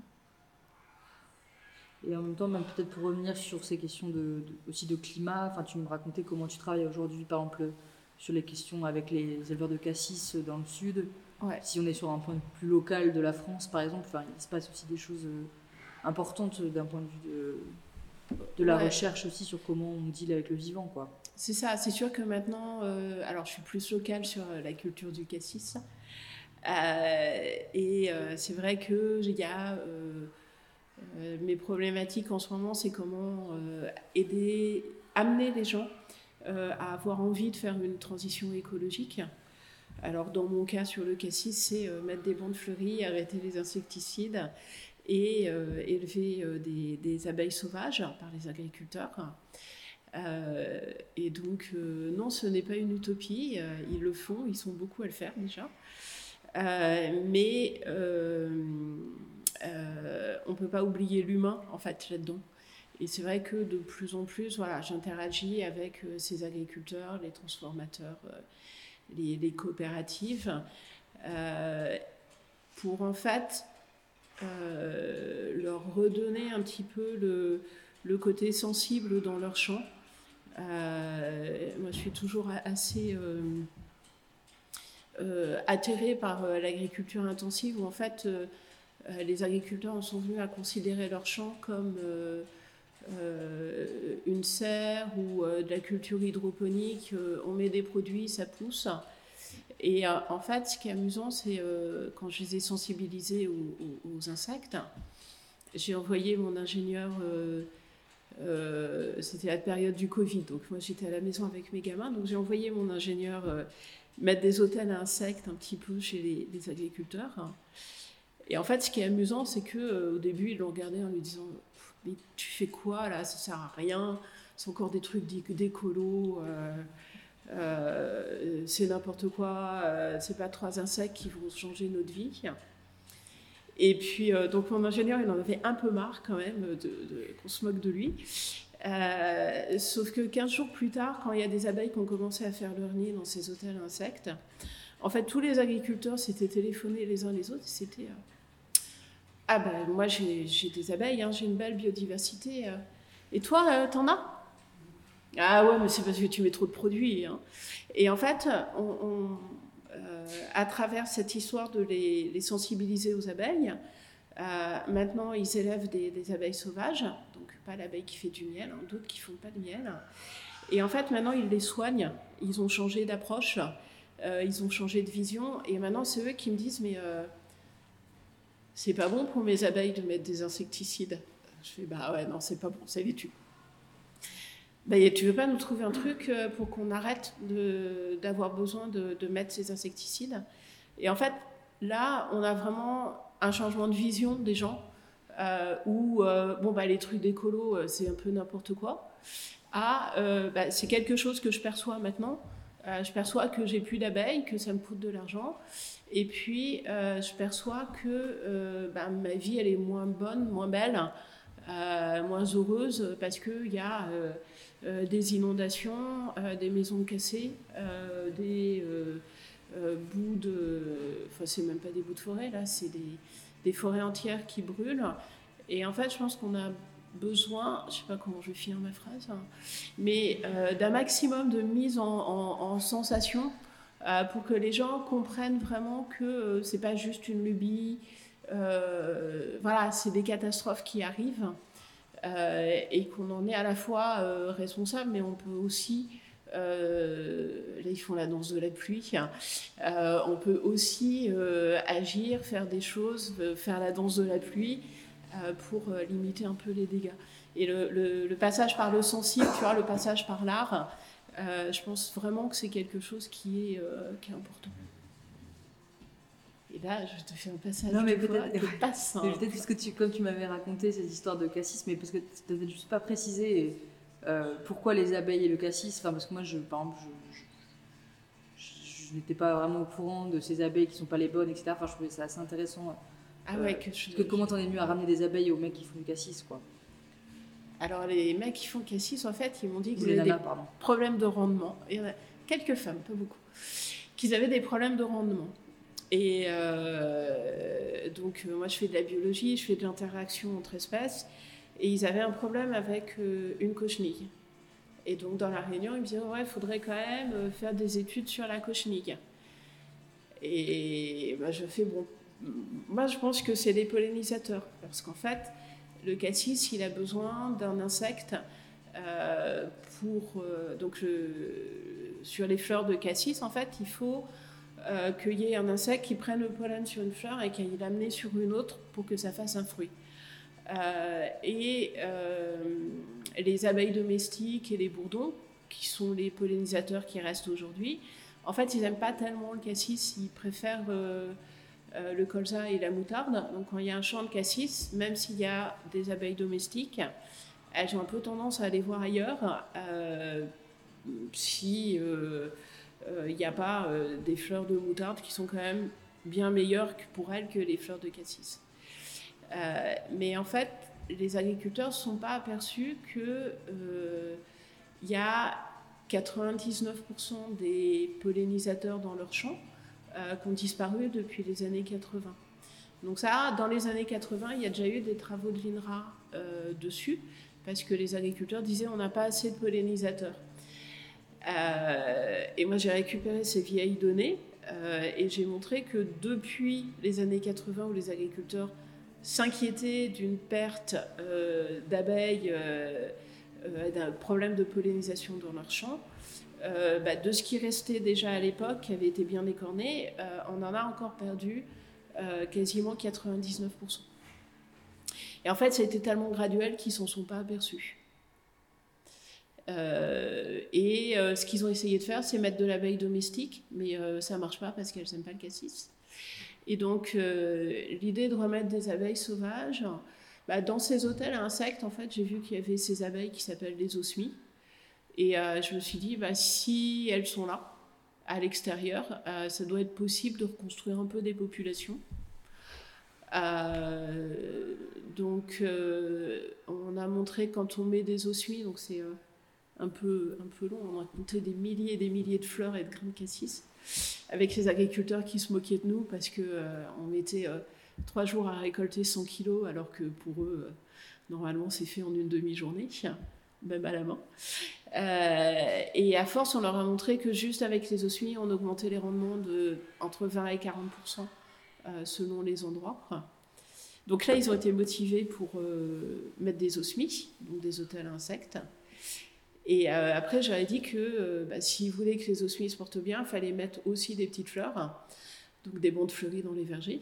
Et en même temps, même peut-être pour revenir sur ces questions aussi de climat, enfin, tu me racontais comment tu travailles aujourd'hui, par exemple, sur les questions avec les éleveurs de cassis dans le sud. Ouais. Si on est sur un point de vue plus local de la France, par exemple, il se passe aussi des choses importantes d'un point de vue de la recherche aussi sur comment on deal avec le vivant, quoi. C'est ça, c'est sûr que maintenant, alors je suis plus locale sur la culture du cassis, et c'est vrai que il y a mes problématiques en ce moment, c'est comment amener les gens à avoir envie de faire une transition écologique. Alors dans mon cas sur le cassis, c'est mettre des bandes fleuries, arrêter les insecticides et élever des abeilles sauvages par les agriculteurs. Et donc non, ce n'est pas une utopie, ils le font, ils sont beaucoup à le faire déjà. Mais on ne peut pas oublier l'humain en fait là-dedans. Et c'est vrai que de plus en plus, voilà, j'interagis avec ces agriculteurs, les transformateurs, les coopératives, pour en fait leur redonner un petit peu le côté sensible dans leur champ. Moi, je suis toujours assez atterrée par l'agriculture intensive, où en fait les agriculteurs en sont venus à considérer leur champ comme une serre ou de la culture hydroponique. On met des produits, ça pousse. Et en fait, ce qui est amusant, c'est quand je les ai sensibilisés aux insectes, j'ai envoyé mon ingénieur. C'était la période du Covid, donc moi j'étais à la maison avec mes gamins, donc j'ai envoyé mon ingénieur mettre des hôtels à insectes un petit peu chez les agriculteurs. Et en fait, ce qui est amusant, c'est que au début, ils l'ont regardé en lui disant « Mais tu fais quoi là? Ça sert à rien, c'est encore des trucs d'écolo, c'est n'importe quoi, c'est pas 3 insectes qui vont changer notre vie. » Et puis, donc mon ingénieur, il en avait un peu marre quand même qu'on se moque de lui. Sauf que 15 jours plus tard, quand il y a des abeilles qui ont commencé à faire leur nid dans ces hôtels à insectes, en fait, tous les agriculteurs s'étaient téléphonés les uns les autres. C'était ah ben moi j'ai des abeilles, hein, j'ai une belle biodiversité. Et toi, t'en as? Ah ouais, mais c'est parce que tu mets trop de produits. Hein. Et en fait, à travers cette histoire de les sensibiliser aux abeilles, maintenant ils élèvent des abeilles sauvages, donc pas l'abeille qui fait du miel, hein, d'autres qui font pas de miel. Et en fait, maintenant ils les soignent, ils ont changé d'approche, ils ont changé de vision, et maintenant c'est eux qui me disent mais c'est pas bon pour mes abeilles de mettre des insecticides. Je fais bah ouais, non, c'est pas bon, ça les tue. Bah, tu veux pas nous trouver un truc pour qu'on arrête d'avoir besoin de mettre ces insecticides? Et en fait, là, on a vraiment un changement de vision des gens où bon, bah, les trucs d'écolo, c'est un peu n'importe quoi. Bah, c'est quelque chose que je perçois maintenant. Je perçois que j'ai plus d'abeilles, que ça me coûte de l'argent. Et puis, je perçois que bah, ma vie, elle est moins bonne, moins belle, moins heureuse, parce qu'il y a des inondations, des maisons cassées, des bouts de... Enfin, c'est même pas des bouts de forêt, là, c'est des forêts entières qui brûlent. Et en fait, je pense qu'on a besoin, je sais pas comment je vais finir ma phrase, hein, mais d'un maximum de mise en sensation pour que les gens comprennent vraiment que c'est pas juste une lubie, voilà, c'est des catastrophes qui arrivent et qu'on en est à la fois responsable, mais on peut aussi, là ils font la danse de la pluie, on peut aussi agir, faire des choses, faire la danse de la pluie pour limiter un peu les dégâts. Et le passage par le sensible, tu vois, le passage par l'art, je pense vraiment que c'est quelque chose qui est important. Et là, je te fais un passage. Non, mais peut-être passe. Mais peut-être parce que comme tu m'avais raconté ces histoires de cassis, mais parce que tu n'avais juste pas précisé pourquoi les abeilles et le cassis. Enfin, parce que moi, par exemple, je n'étais pas vraiment au courant de ces abeilles qui ne sont pas les bonnes, etc. Enfin, je trouvais ça assez intéressant. Ah ouais, parce que comment t'en es venu à ramener des abeilles aux mecs qui font du cassis, quoi? Alors, les mecs qui font cassis, en fait, ils m'ont dit qu'ils avaient des problèmes de rendement. Il y en a quelques femmes, pas beaucoup, qu'ils avaient des problèmes de rendement. Et donc, moi, je fais de la biologie, je fais de l'interaction entre espèces, et ils avaient un problème avec une cochenille. Et donc, dans la réunion, ils me disaient, ouais, il faudrait quand même faire des études sur la cochenille. Et bah, moi je pense que c'est les pollinisateurs, parce qu'en fait, le cassis, il a besoin d'un insecte sur les fleurs de cassis, en fait, il faut qu'il y ait un insecte qui prenne le pollen sur une fleur et qu'il l'amène sur une autre pour que ça fasse un fruit. Les abeilles domestiques et les bourdons, qui sont les pollinisateurs qui restent aujourd'hui, en fait, ils n'aiment pas tellement le cassis, ils préfèrent le colza et la moutarde. Donc quand il y a un champ de cassis, même s'il y a des abeilles domestiques, elles ont un peu tendance à aller voir ailleurs si il n'y a pas des fleurs de moutarde qui sont quand même bien meilleures pour elles que les fleurs de cassis. Mais en fait, les agriculteurs ne sont pas aperçus qu'il y a 99% des pollinisateurs dans leur champ qui ont disparu depuis les années 80. Donc ça, dans les années 80, il y a déjà eu des travaux de l'INRA dessus, parce que les agriculteurs disaient on n'a pas assez de pollinisateurs. Et moi j'ai récupéré ces vieilles données et j'ai montré que depuis les années 80 où les agriculteurs s'inquiétaient d'une perte d'abeilles, d'un problème de pollinisation dans leur champ, de ce qui restait déjà à l'époque, qui avait été bien écorné, on en a encore perdu quasiment 99%. Et en fait, ça a été tellement graduel qu'ils ne s'en sont pas aperçus. Ce qu'ils ont essayé de faire, c'est mettre de l'abeille domestique, mais ça ne marche pas parce qu'elles n'aiment pas le cassis. Et donc, l'idée de remettre des abeilles sauvages, dans ces hôtels à insectes, en fait, j'ai vu qu'il y avait ces abeilles qui s'appellent les osmies. Et je me suis dit, si elles sont là, à l'extérieur, ça doit être possible de reconstruire un peu des populations. Donc, on a montré quand on met des osmies, donc c'est un peu long, on a compté des milliers et des milliers de fleurs et de grains de cassis, avec les agriculteurs qui se moquaient de nous parce qu'on mettait 3 jours à récolter 100 kilos, alors que pour eux, normalement, c'est fait en une demi-journée, même à la main. Et à force, on leur a montré que juste avec les osmies, on augmentait les rendements de entre 20 et 40% selon les endroits. Donc là, ils ont été motivés pour mettre des osmies, donc des hôtels à insectes. Et après, j'aurais dit que s'ils voulaient que les osmies se portent bien, il fallait mettre aussi des petites fleurs, donc des bandes fleuries dans les vergers.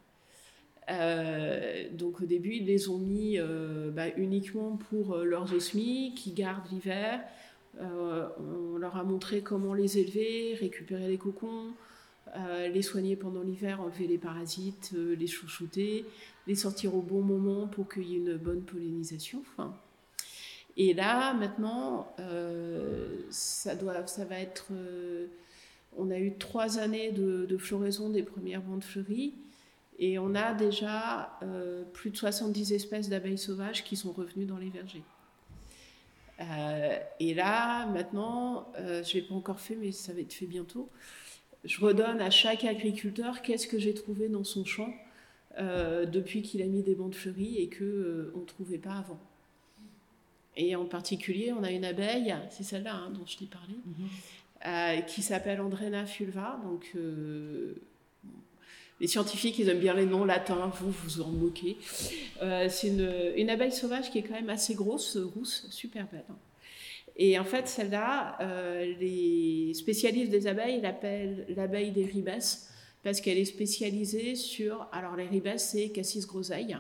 Donc au début, ils les ont mis uniquement pour leurs osmies qui gardent l'hiver. On leur a montré comment les élever, récupérer les cocons, les soigner pendant l'hiver, enlever les parasites, les chouchouter, les sortir au bon moment pour qu'il y ait une bonne pollinisation. Et là, maintenant, ça va être... on a eu 3 années de floraison des premières bandes fleuries et on a déjà plus de 70 espèces d'abeilles sauvages qui sont revenues dans les vergers. Et là, maintenant, je ne l'ai pas encore fait, mais ça va être fait bientôt. Je redonne à chaque agriculteur qu'est-ce que j'ai trouvé dans son champ depuis qu'il a mis des bandes fleuries et qu'on ne trouvait pas avant. Et en particulier, on a une abeille, c'est celle-là dont je t'ai parlé, qui s'appelle Andrena fulva. Donc, les scientifiques, ils aiment bien les noms latins, vous en moquez. C'est une abeille sauvage qui est quand même assez grosse, rousse, super belle. Et en fait, celle-là, les spécialistes des abeilles l'appellent l'abeille des ribes, parce qu'elle est spécialisée sur... Alors, les ribes, c'est Cassis groseille.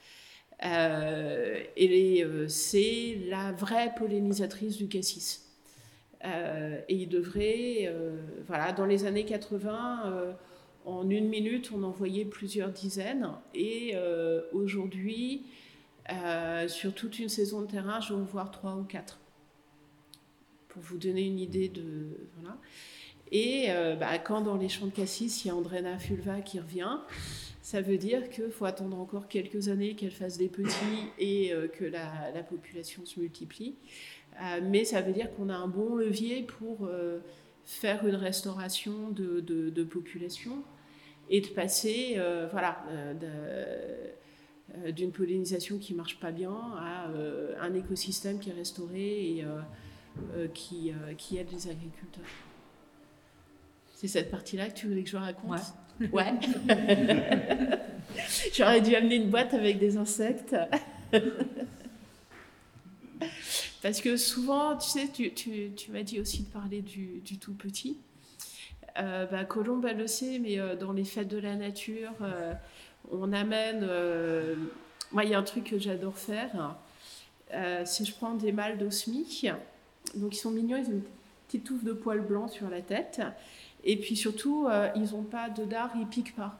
C'est la vraie pollinisatrice du cassis. Et il devrait... dans les années 80... en 1 minute, on en voyait plusieurs dizaines. Et aujourd'hui, sur toute une saison de terrain, je vais en voir 3 ou 4. Pour vous donner une idée de... Voilà. Et quand dans les champs de cassis, il y a Andrena fulva qui revient, ça veut dire qu'il faut attendre encore quelques années qu'elle fasse des petits et que la population se multiplie. Mais ça veut dire qu'on a un bon levier pour faire une restauration de population et de passer d'une pollinisation qui ne marche pas bien à un écosystème qui est restauré et qui aide les agriculteurs. C'est cette partie-là que tu voulais que je raconte? Ouais. J'aurais dû amener une boîte avec des insectes. Parce que souvent, tu sais, tu m'as dit aussi de parler du tout petit. Colombe, elle le sait, mais dans les fêtes de la nature, on amène... moi, il y a un truc que j'adore faire. C'est je prends des mâles d'osmie. Donc, ils sont mignons, ils ont une petite touffe de poils blancs sur la tête. Et puis surtout, ils n'ont pas de dard, ils ne piquent pas.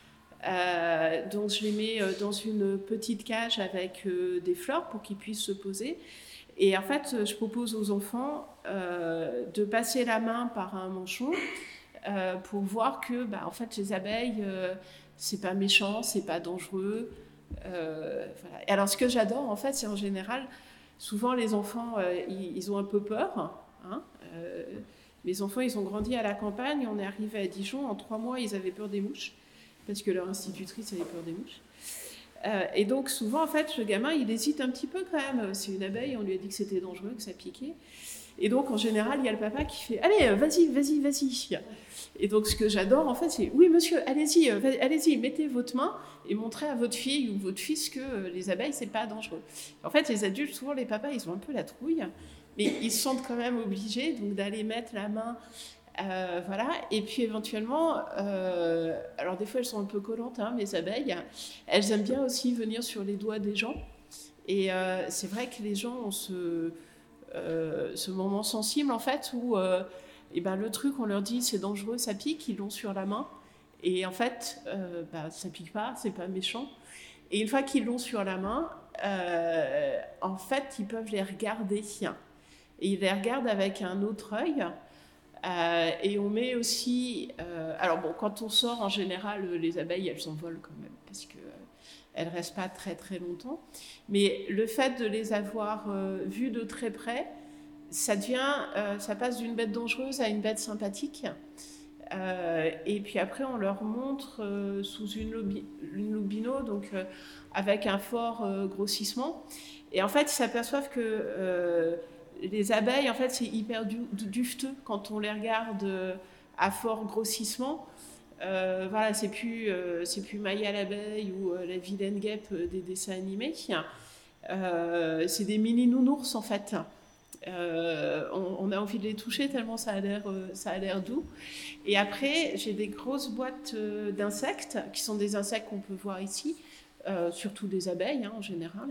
Donc, je les mets dans une petite cage avec des fleurs pour qu'ils puissent se poser. Et en fait, je propose aux enfants de passer la main par un manchon pour voir que, en fait, les abeilles, c'est pas méchant, c'est pas dangereux. Voilà. Et alors, ce que j'adore, en fait, c'est en général, souvent les enfants, ils ont un peu peur. Hein, mes enfants, ils ont grandi à la campagne. On est arrivé à Dijon. En 3 mois, ils avaient peur des mouches parce que leur institutrice avait peur des mouches. Et donc, souvent, en fait, le gamin, il hésite un petit peu quand même. C'est une abeille, on lui a dit que c'était dangereux, que ça piquait. Et donc, en général, il y a le papa qui fait « Allez, vas-y ». Et donc, ce que j'adore, en fait, c'est « Oui, monsieur, allez-y, mettez votre main et montrez à votre fille ou votre fils que les abeilles, c'est pas dangereux. » En fait, les adultes, souvent, les papas, ils ont un peu la trouille, mais ils se sentent quand même obligés donc, d'aller mettre la main... voilà, et puis éventuellement, alors des fois elles sont un peu collantes, hein, mes abeilles, elles aiment bien aussi venir sur les doigts des gens, et c'est vrai que les gens ont ce moment sensible en fait où le truc on leur dit c'est dangereux, ça pique, ils l'ont sur la main, et en fait ça pique pas, c'est pas méchant, et une fois qu'ils l'ont sur la main, en fait ils peuvent les regarder, et ils les regardent avec un autre œil. Et on met aussi... alors bon, quand on sort, en général, les abeilles, elles s'envolent quand même, parce qu'elles ne restent pas très très longtemps. Mais le fait de les avoir vues de très près, ça passe d'une bête dangereuse à une bête sympathique. Et puis après, on leur montre sous une loupe bino, donc avec un fort grossissement. Et en fait, ils s'aperçoivent que... les abeilles, en fait, c'est hyper dufteux quand on les regarde à fort grossissement. Voilà, c'est plus Maya l'abeille ou la vilaine guêpe des dessins animés. C'est des mini nounours, en fait. On a envie de les toucher tellement ça a l'air doux. Et après, j'ai des grosses boîtes d'insectes, qui sont des insectes qu'on peut voir ici, surtout des abeilles, hein, en général.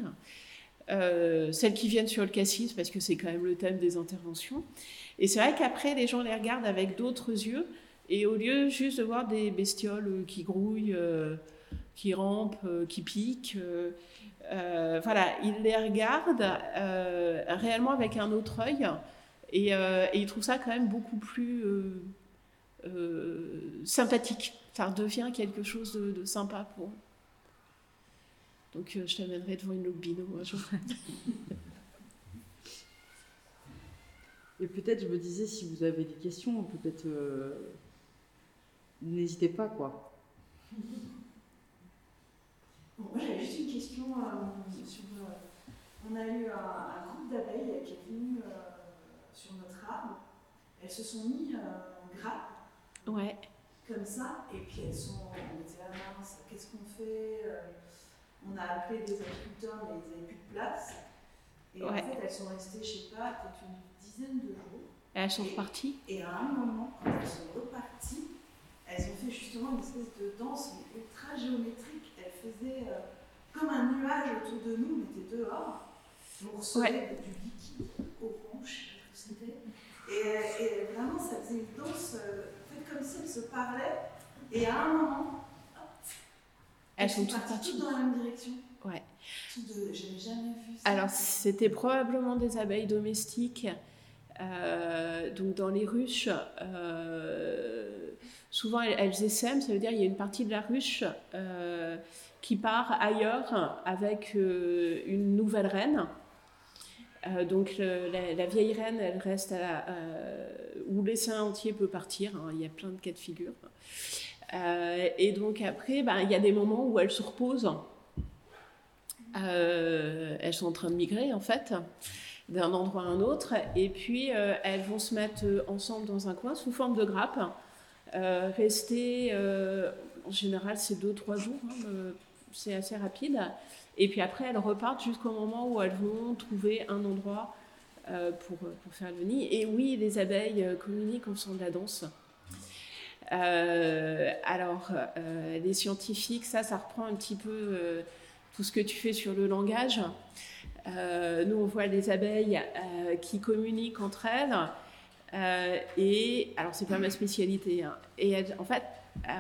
Celles qui viennent sur le cassis, parce que c'est quand même le thème des interventions. Et c'est vrai qu'après, les gens les regardent avec d'autres yeux, et au lieu juste de voir des bestioles qui grouillent, qui rampent, qui piquent, voilà, ils les regardent réellement avec un autre œil, et ils trouvent ça quand même beaucoup plus sympathique. Ça redevient quelque chose de sympa pour eux. Donc, je t'amènerai devant une loupe bino un jour. Et peut-être, je me disais, si vous avez des questions, peut-être n'hésitez pas, quoi. Bon, moi, j'avais juste une question sur... on a eu un groupe d'abeilles qui est venu sur notre arbre. Elles se sont mis en grappe. Ouais. Comme ça. Et puis, on était à mince, qu'est-ce qu'on fait on a appelé des agriculteurs, mais ils n'avaient plus de place. Et en fait, elles sont restées, je ne sais pas, peut-être une dizaine de jours. Et elles sont reparties. Et à un moment, quand elles sont reparties, elles ont fait justement une espèce de danse ultra géométrique. Elles faisaient comme un nuage autour de nous, on était dehors. On recevait du liquide orange, je sais pas ce que c'était. Et vraiment, ça faisait une danse, comme si elles se parlaient. Et à un moment, elles sont toutes dans la même direction. Ouais. J'avais jamais vu ça. Alors, c'était probablement des abeilles domestiques. Donc, dans les ruches, souvent elles essaiment, ça veut dire qu'il y a une partie de la ruche qui part ailleurs avec une nouvelle reine. Donc, la vieille reine, elle reste où l'essaim entier peut partir. Hein, il y a plein de cas de figure. Et donc après, il y a des moments où elles se reposent. Elles sont en train de migrer en fait, d'un endroit à un autre, et puis elles vont se mettre ensemble dans un coin sous forme de grappe. rester, en général c'est 2-3 jours, c'est assez rapide, et puis après elles repartent jusqu'au moment où elles vont trouver un endroit pour faire le nid. Et oui, les abeilles communiquent en faisant de la danse. Les scientifiques, ça reprend un petit peu tout ce que tu fais sur le langage. Nous, on voit les abeilles qui communiquent entre elles. Et alors, c'est pas ma spécialité. Et elles, en fait,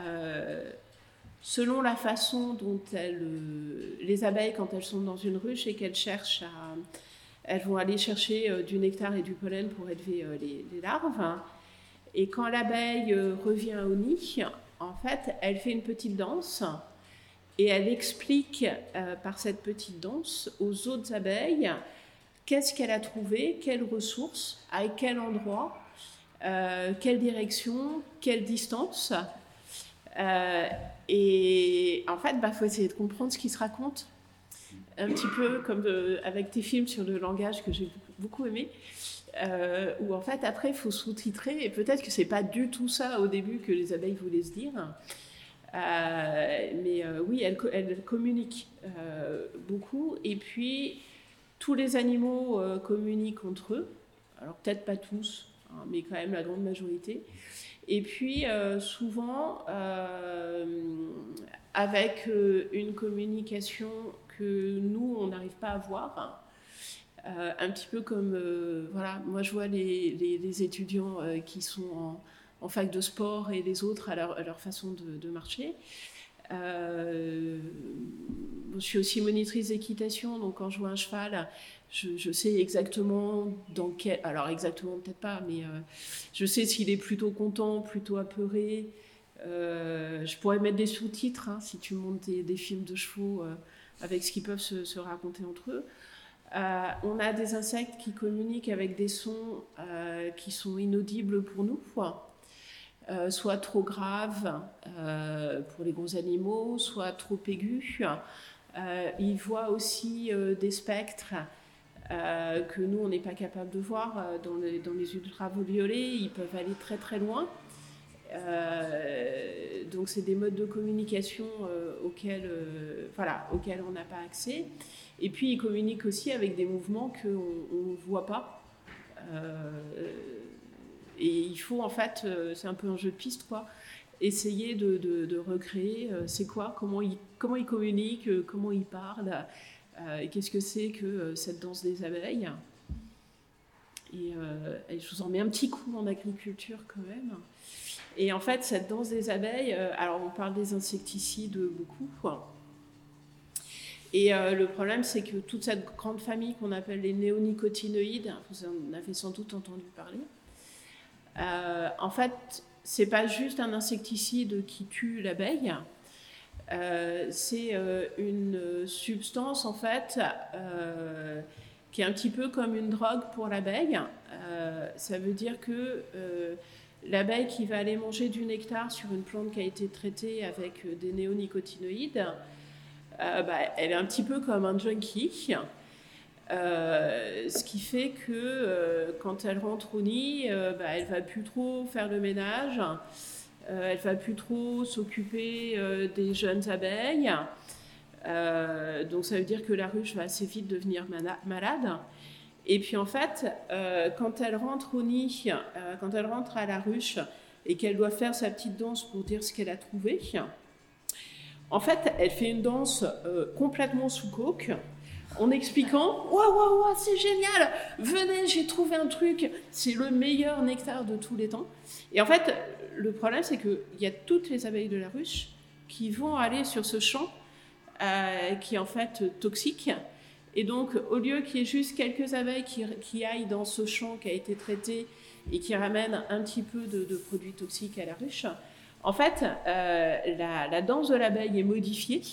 selon la façon dont les abeilles, quand elles sont dans une ruche et qu'elles cherchent elles vont aller chercher du nectar et du pollen pour élever les larves. Et quand l'abeille revient au nid, en fait, elle fait une petite danse et elle explique par cette petite danse aux autres abeilles qu'est-ce qu'elle a trouvé, quelles ressources, à quel endroit, quelle direction, quelle distance. Et en fait, faut essayer de comprendre ce qui se raconte. Un petit peu comme avec tes films sur le langage que j'ai beaucoup aimé. Où en fait après il faut sous-titrer et peut-être que c'est pas du tout ça au début que les abeilles voulaient se dire, oui, elles communiquent beaucoup, et puis tous les animaux communiquent entre eux, alors peut-être pas tous, mais quand même la grande majorité, et puis souvent avec une communication que nous on n'arrive pas à voir. Un petit peu comme, moi je vois les étudiants qui sont en fac de sport et les autres à leur façon de marcher. Je suis aussi monitrice d'équitation, donc quand je vois un cheval, je sais exactement dans quel... Alors exactement peut-être pas, mais je sais s'il est plutôt content, plutôt apeuré. Je pourrais mettre des sous-titres si tu montes des films de chevaux avec ce qu'ils peuvent se raconter entre eux. On a des insectes qui communiquent avec des sons qui sont inaudibles pour nous, soit trop graves pour les gros animaux, soit trop aigus. Ils voient aussi des spectres que nous, on n'est pas capable de voir dans les ultraviolets. Ils peuvent aller très très loin. Donc c'est des modes de communication auxquels on n'a pas accès. Et puis ils communiquent aussi avec des mouvements qu'on ne voit pas. Et il faut en fait, c'est un peu un jeu de piste, essayer de recréer c'est quoi, comment ils communiquent, comment ils parlent, et qu'est-ce que c'est que cette danse des abeilles. Et je vous en mets un petit coup en agriculture quand même. Et en fait, cette danse des abeilles, alors on parle des insecticides beaucoup, Et le problème, c'est que toute cette grande famille qu'on appelle les néonicotinoïdes, vous en avez sans doute entendu parler, en fait, c'est pas juste un insecticide qui tue l'abeille, c'est une substance, en fait, qui est un petit peu comme une drogue pour l'abeille. Ça veut dire que l'abeille qui va aller manger du nectar sur une plante qui a été traitée avec des néonicotinoïdes, elle est un petit peu comme un junkie, ce qui fait que quand elle rentre au nid, elle va plus trop faire le ménage, elle va plus trop s'occuper des jeunes abeilles, donc ça veut dire que la ruche va assez vite devenir malade. Et puis en fait, quand elle rentre au nid, quand elle rentre à la ruche et qu'elle doit faire sa petite danse pour dire ce qu'elle a trouvé, en fait, elle fait une danse complètement sous coke, en expliquant « Waouh, c'est génial, venez, j'ai trouvé un truc, c'est le meilleur nectar de tous les temps ». Et en fait, le problème, c'est qu'il y a toutes les abeilles de la ruche qui vont aller sur ce champ qui est en fait toxique. Et donc, au lieu qu'il y ait juste quelques abeilles qui aillent dans ce champ qui a été traité et qui ramènent un petit peu de produits toxiques à la ruche, en fait, la danse de l'abeille est modifiée.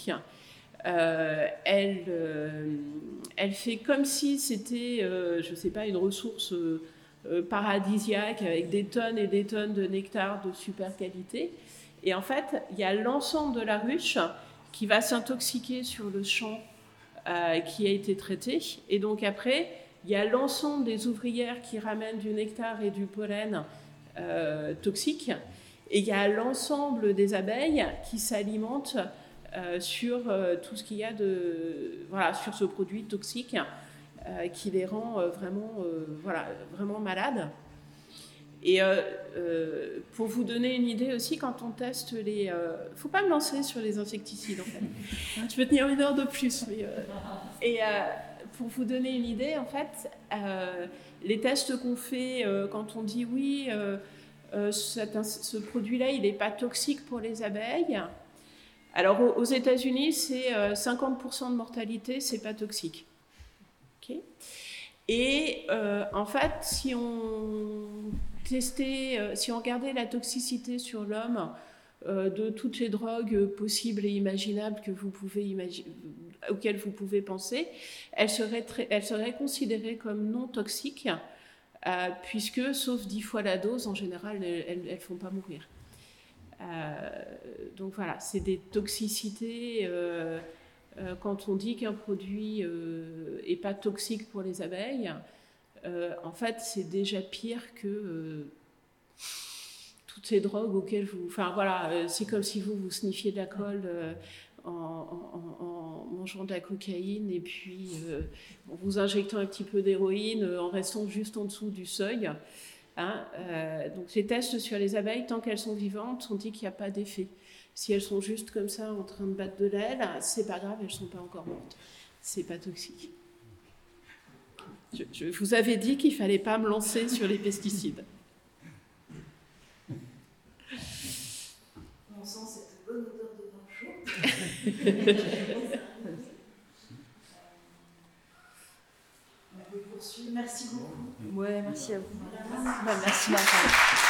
Elle fait comme si c'était, je ne sais pas, une ressource paradisiaque avec des tonnes et des tonnes de nectar de super qualité. Et en fait, il y a l'ensemble de la ruche qui va s'intoxiquer sur le champ qui a été traité. Et donc après, il y a l'ensemble des ouvrières qui ramènent du nectar et du pollen toxiques. Et il y a l'ensemble des abeilles qui s'alimentent sur tout ce qu'il y a sur ce produit toxique qui les rend vraiment malades. Et pour vous donner une idée aussi, quand on teste faut pas me lancer sur les insecticides en fait. Je peux tenir 1 heure de plus. Pour vous donner une idée, en fait, les tests qu'on fait quand on dit oui, ce produit-là, il n'est pas toxique pour les abeilles. Alors aux États-Unis, c'est 50% de mortalité, c'est pas toxique. Okay. Et en fait, si on regardait la toxicité sur l'homme de toutes les drogues possibles et imaginables auxquelles vous pouvez penser, elle serait considérée comme non toxique, puisque, sauf 10 fois la dose, en général, elles ne font pas mourir. Donc voilà, c'est des toxicités. Quand on dit qu'un produit n'est pas toxique pour les abeilles, en fait, c'est déjà pire que toutes ces drogues auxquelles vous... Enfin voilà, c'est comme si vous sniffiez de la colle en mangeant de la cocaïne et puis en vous injectant un petit peu d'héroïne en restant juste en dessous du seuil. Donc les tests sur les abeilles, tant qu'elles sont vivantes, on dit qu'il n'y a pas d'effet. Si elles sont juste comme ça en train de battre de l'aile, c'est pas grave, elles ne sont pas encore mortes. C'est pas toxique. Je vous avais dit qu'il ne fallait pas me lancer sur les pesticides. On sent cette bonne odeur de vin chaud. On peut poursuivre. Merci beaucoup. Ouais, merci à vous. Merci. Merci Marc.